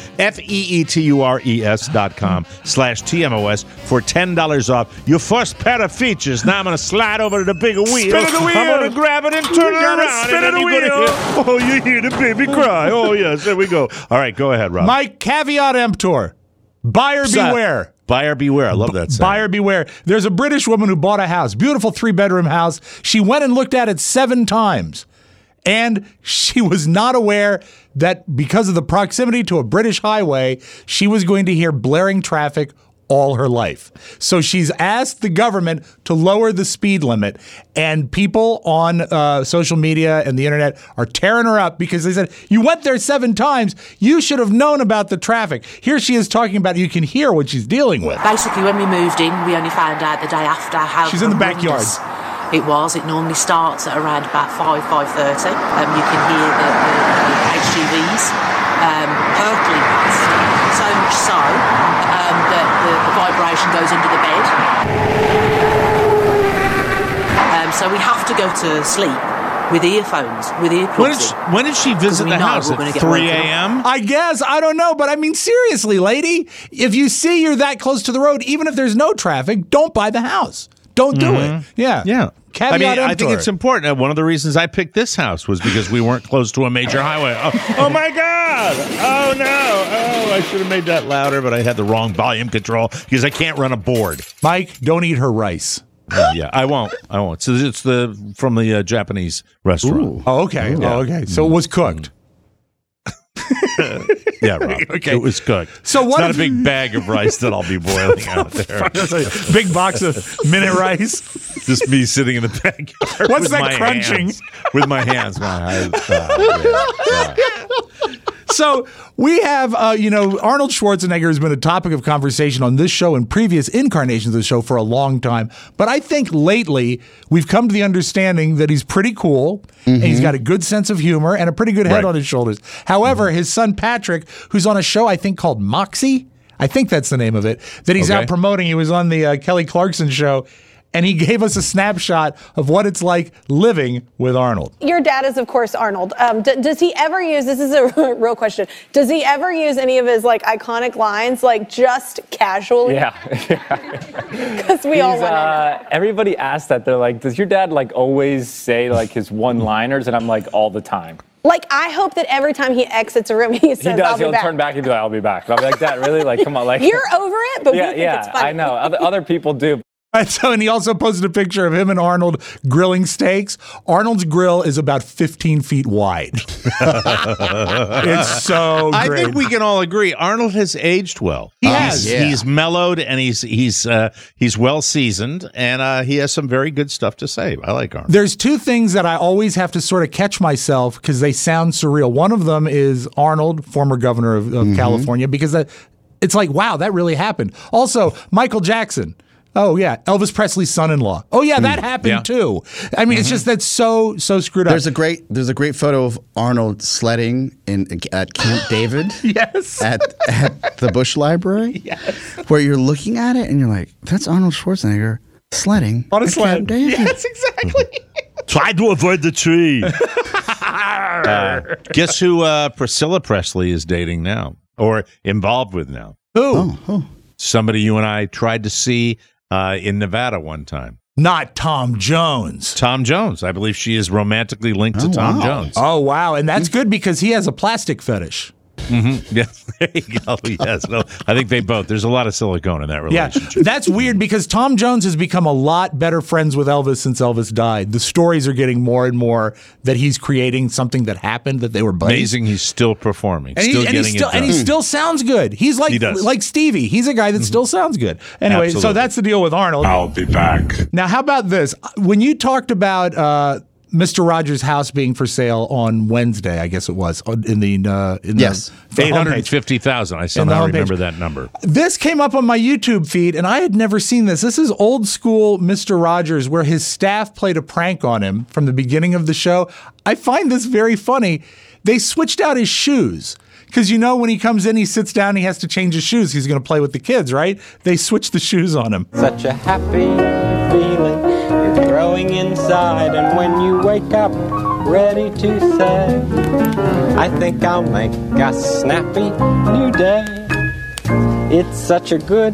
FEETURES.com/TMOS for $10 off your first pair of Features. Now I'm going to slide over to the bigger wheel. Spin the wheel. I'm going to grab it and turn it around. Spin the wheel. Oh, you hear the baby cry. Oh, yes, there we go. All right, go ahead, Rob. Mike, caveat emptor. Buyer beware. Buyer beware. I love that saying. Buyer beware. There's a British woman who bought a house, beautiful 3-bedroom house. She went and looked at it 7 times. And she was not aware that because of the proximity to a British highway, she was going to hear blaring traffic all her life. So she's asked the government to lower the speed limit, and people on social media and the internet are tearing her up because they said, you went there 7 times. You should have known about the traffic. Here she is talking about it. You can hear what she's dealing with. Basically, when we moved in, we only found out the day after how she's in the backyard. It was. It normally starts at around about 5:30. You can hear the HGVs hurtling past, so much so that the vibration goes into the bed. So we have to go to sleep with earphones, with earplugs. When did she visit the house? At 3 a.m.? I guess. I don't know. But I mean, seriously, lady, if you see you're that close to the road, even if there's no traffic, don't buy the house. Don't do it. Yeah. Yeah. Caveat I think it's important. One of the reasons I picked this house was because we weren't close to a major highway. Oh my God. Oh, no. Oh, I should have made that louder, but I had the wrong volume control because I can't run a board. Mike, don't eat her rice. Yeah, I won't. So it's from the Japanese restaurant. Ooh. Oh, okay. Yeah. Oh, okay. So it was cooked. Yeah, Rob. Okay. It was cooked. So it's not a big bag of rice that I'll be boiling out there. That's a big box of minute rice. Just me sitting in the backyard. What's that crunching? With my hands. So we have, Arnold Schwarzenegger has been a topic of conversation on this show and previous incarnations of the show for a long time. But I think lately we've come to the understanding that he's pretty cool and he's got a good sense of humor and a pretty good head on his shoulders. However, his son Patrick, who's on a show I think called Moxie, I think that's the name of it, that he's out promoting. He was on the Kelly Clarkson show. And he gave us a snapshot of what it's like living with Arnold. Your dad is, of course, Arnold. Does he ever use, this is a real question, does he ever use any of his iconic lines, just casually? Yeah. Because we all want to know. Everybody asks that. They're like, does your dad always say his one-liners? And I'm like, all the time. I hope that every time he exits a room, he says, he does. I'll be He'll back. turn back and be like, I'll be back. And I'll be like, Dad, really? Come on. You're over it, but we think it's funny. I know. Other people do. And he also posted a picture of him and Arnold grilling steaks. Arnold's grill is about 15 feet wide. It's so great. I think we can all agree Arnold has aged well. He has. He's mellowed and he's well seasoned and he has some very good stuff to say. I like Arnold. There's 2 things that I always have to sort of catch myself because they sound surreal. One of them is Arnold, former governor of California, because it's like, wow, that really happened. Also, Michael Jackson. Oh, yeah. Elvis Presley's son-in-law. Oh, yeah, that happened, too. I mean, it's just that's so screwed up. There's a great photo of Arnold sledding at Camp David. Yes. At the Bush Library. Yes. Where you're looking at it and you're like, that's Arnold Schwarzenegger sledding on a at sled. Camp David. Yes, exactly. Try to avoid the tree. Guess who Priscilla Presley is dating now or involved with now? Who? Somebody you and I tried to see in Nevada one time. Not Tom Jones. Tom Jones. I believe she is romantically linked to Tom Jones. Oh, wow. And that's good because he has a plastic fetish. Yeah, there you go. Yes. Well, I think they both. There's a lot of silicone in that relationship. Yeah, that's weird because Tom Jones has become a lot better friends with Elvis since Elvis died. The stories are getting more and more that he's creating something that happened, that they were buddies. Amazing. He's still performing. And he still sounds good. He's like Stevie. He's a guy that still sounds good. Anyway, Absolutely. So that's the deal with Arnold. I'll be back. Now, how about this? When you talked about Mr. Rogers' house being for sale on Wednesday, I guess it was, in the yes, $850,000. I somehow remember that number. This came up on my YouTube feed, and I had never seen this. This is old school Mr. Rogers, where his staff played a prank on him from the beginning of the show. I find this very funny. They switched out his shoes. Because when he comes in, he sits down, he has to change his shoes. He's going to play with the kids, right? They switched the shoes on him. Such a happy feeling you're growing inside, and when you wake up ready to say, I think I'll make a snappy new day. It's such a good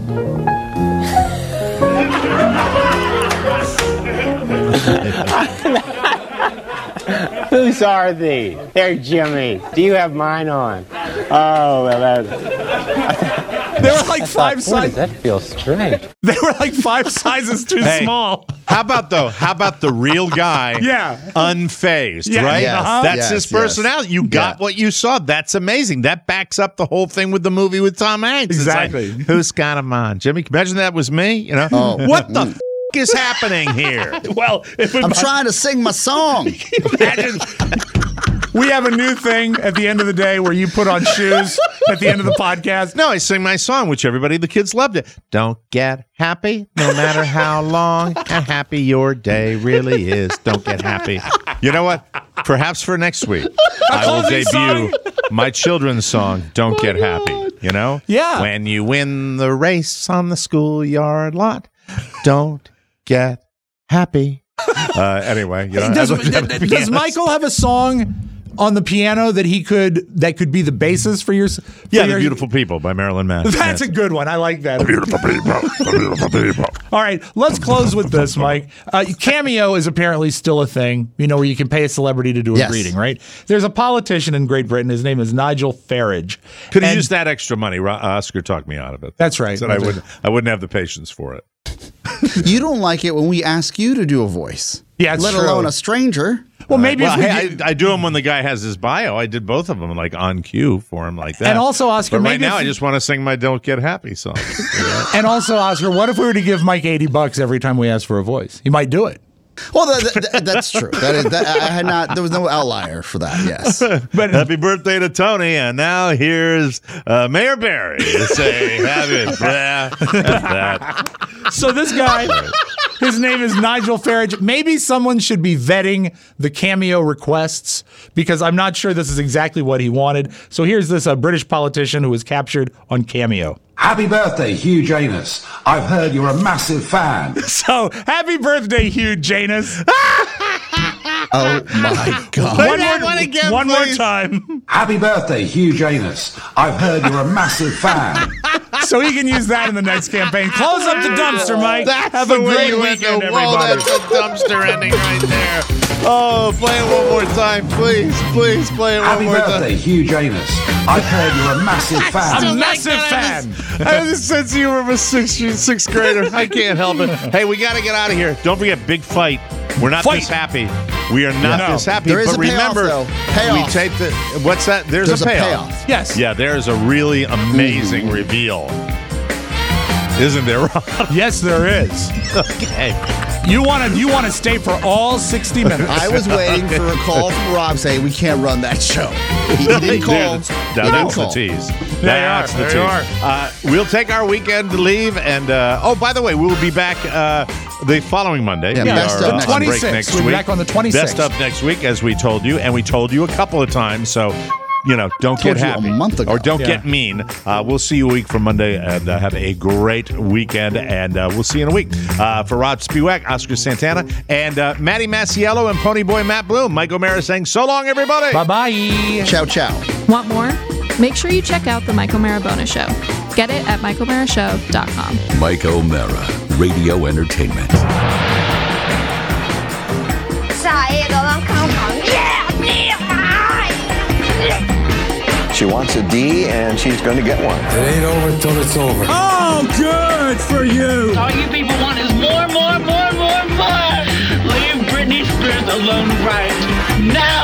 Whose are these? They're Jimmy. Do you have mine on? Oh, well, that's... They were like five sizes. That feels strange. They were like 5 sizes too small. How about the real guy? Yeah. Unfazed, Yeah. right? Yes. That's his personality. You got what you saw. That's amazing. That backs up the whole thing with the movie with Tom Hanks. Exactly. It's like, who's got him on? Jimmy, imagine that was me. You know? What the is happening here? Well, I'm trying to sing my song. Imagine. We have a new thing at the end of the day where you put on shoes at the end of the podcast. No, I sing my song, which the kids loved it. Don't get happy, no matter how long and happy your day really is. Don't get happy. You know what? Perhaps for next week, I will debut my children's song, Don't Get Happy. You know? Yeah. When you win the race on the schoolyard lot, don't get happy. Anyway, you know, does Michael have a song on the piano that could be the basis for your? The Beautiful People by Marilyn Manson. That's a good one. I like that. The Beautiful People. The Beautiful People. All right, let's close with this, Mike. Cameo is apparently still a thing. You know, where you can pay a celebrity to do a reading, right? There's a politician in Great Britain. His name is Nigel Farage. Could have used that extra money. Oscar talked me out of it. That's right. Said I wouldn't have the patience for it. You don't like it when we ask you to do a voice. Yeah, let alone a stranger. Well, maybe I do them when the guy has his bio. I did both of them like on cue for him like that. And also, Oscar, but right now I just want to sing my "Don't Get Happy" song. You know? And also, Oscar, what if we were to give Mike $80 every time we ask for a voice? He might do it. Well, that's true. I had not. There was no outlier for that. Yes. But happy birthday to Tony, and now here's Mayor Barry to say happy that. So this guy, his name is Nigel Farage. Maybe someone should be vetting the Cameo requests because I'm not sure this is exactly what he wanted. So here's this British politician who was captured on Cameo. Happy birthday, Hugh Janus. I've heard you're a massive fan. So, happy birthday, Hugh Janus. Oh, my God. One more time. Happy birthday, Hugh Janus. I've heard you're a massive fan. So he can use that in the next campaign. Close up the dumpster, Mike. Have a great weekend, everybody. That's a dumpster ending right there. Oh, play it one more time, please. Please play it one more time. Happy birthday, Hugh Janus. I've heard you're a massive fan. A massive fan. I have this sense of humor of a sixth grader. I can't help it. Hey, we got to get out of here. Don't forget, big fight. We're not this happy. We are not this happy. There is but a payoff, remember, though. Payoff. we taped it. What's that? There's a payoff. Yes. Yeah, there is a really amazing reveal. Isn't there, Rob? Yes, there is. Okay. You want to stay for all 60 minutes. I was waiting for a call from Rob saying we can't run that show. He didn't call. That's the tease. That's the tease. We'll take our weekend leave, and by the way, we will be back the following Monday. Yeah, best of on break next week. We'll be back on the 26th. Best of next week, as we told you, and we told you a couple of times. So. You know, don't get happy. A month ago. Or don't get mean. We'll see you a week from Monday and have a great weekend. And we'll see you in a week. For Rob Spiewak, Oscar Santana, and Matty Masiello and Ponyboy Matt Bloom, Mike O'Mara saying so long, everybody. Bye-bye. Ciao, ciao. Want more? Make sure you check out the Mike O'Mara Bonus Show. Get it at MikeO'MaraShow.com. Mike O'Mara, Radio Entertainment. She wants a D, and she's going to get one. It ain't over till it's over. Oh, good for you. All you people want is more. Leave Britney Spears alone right now.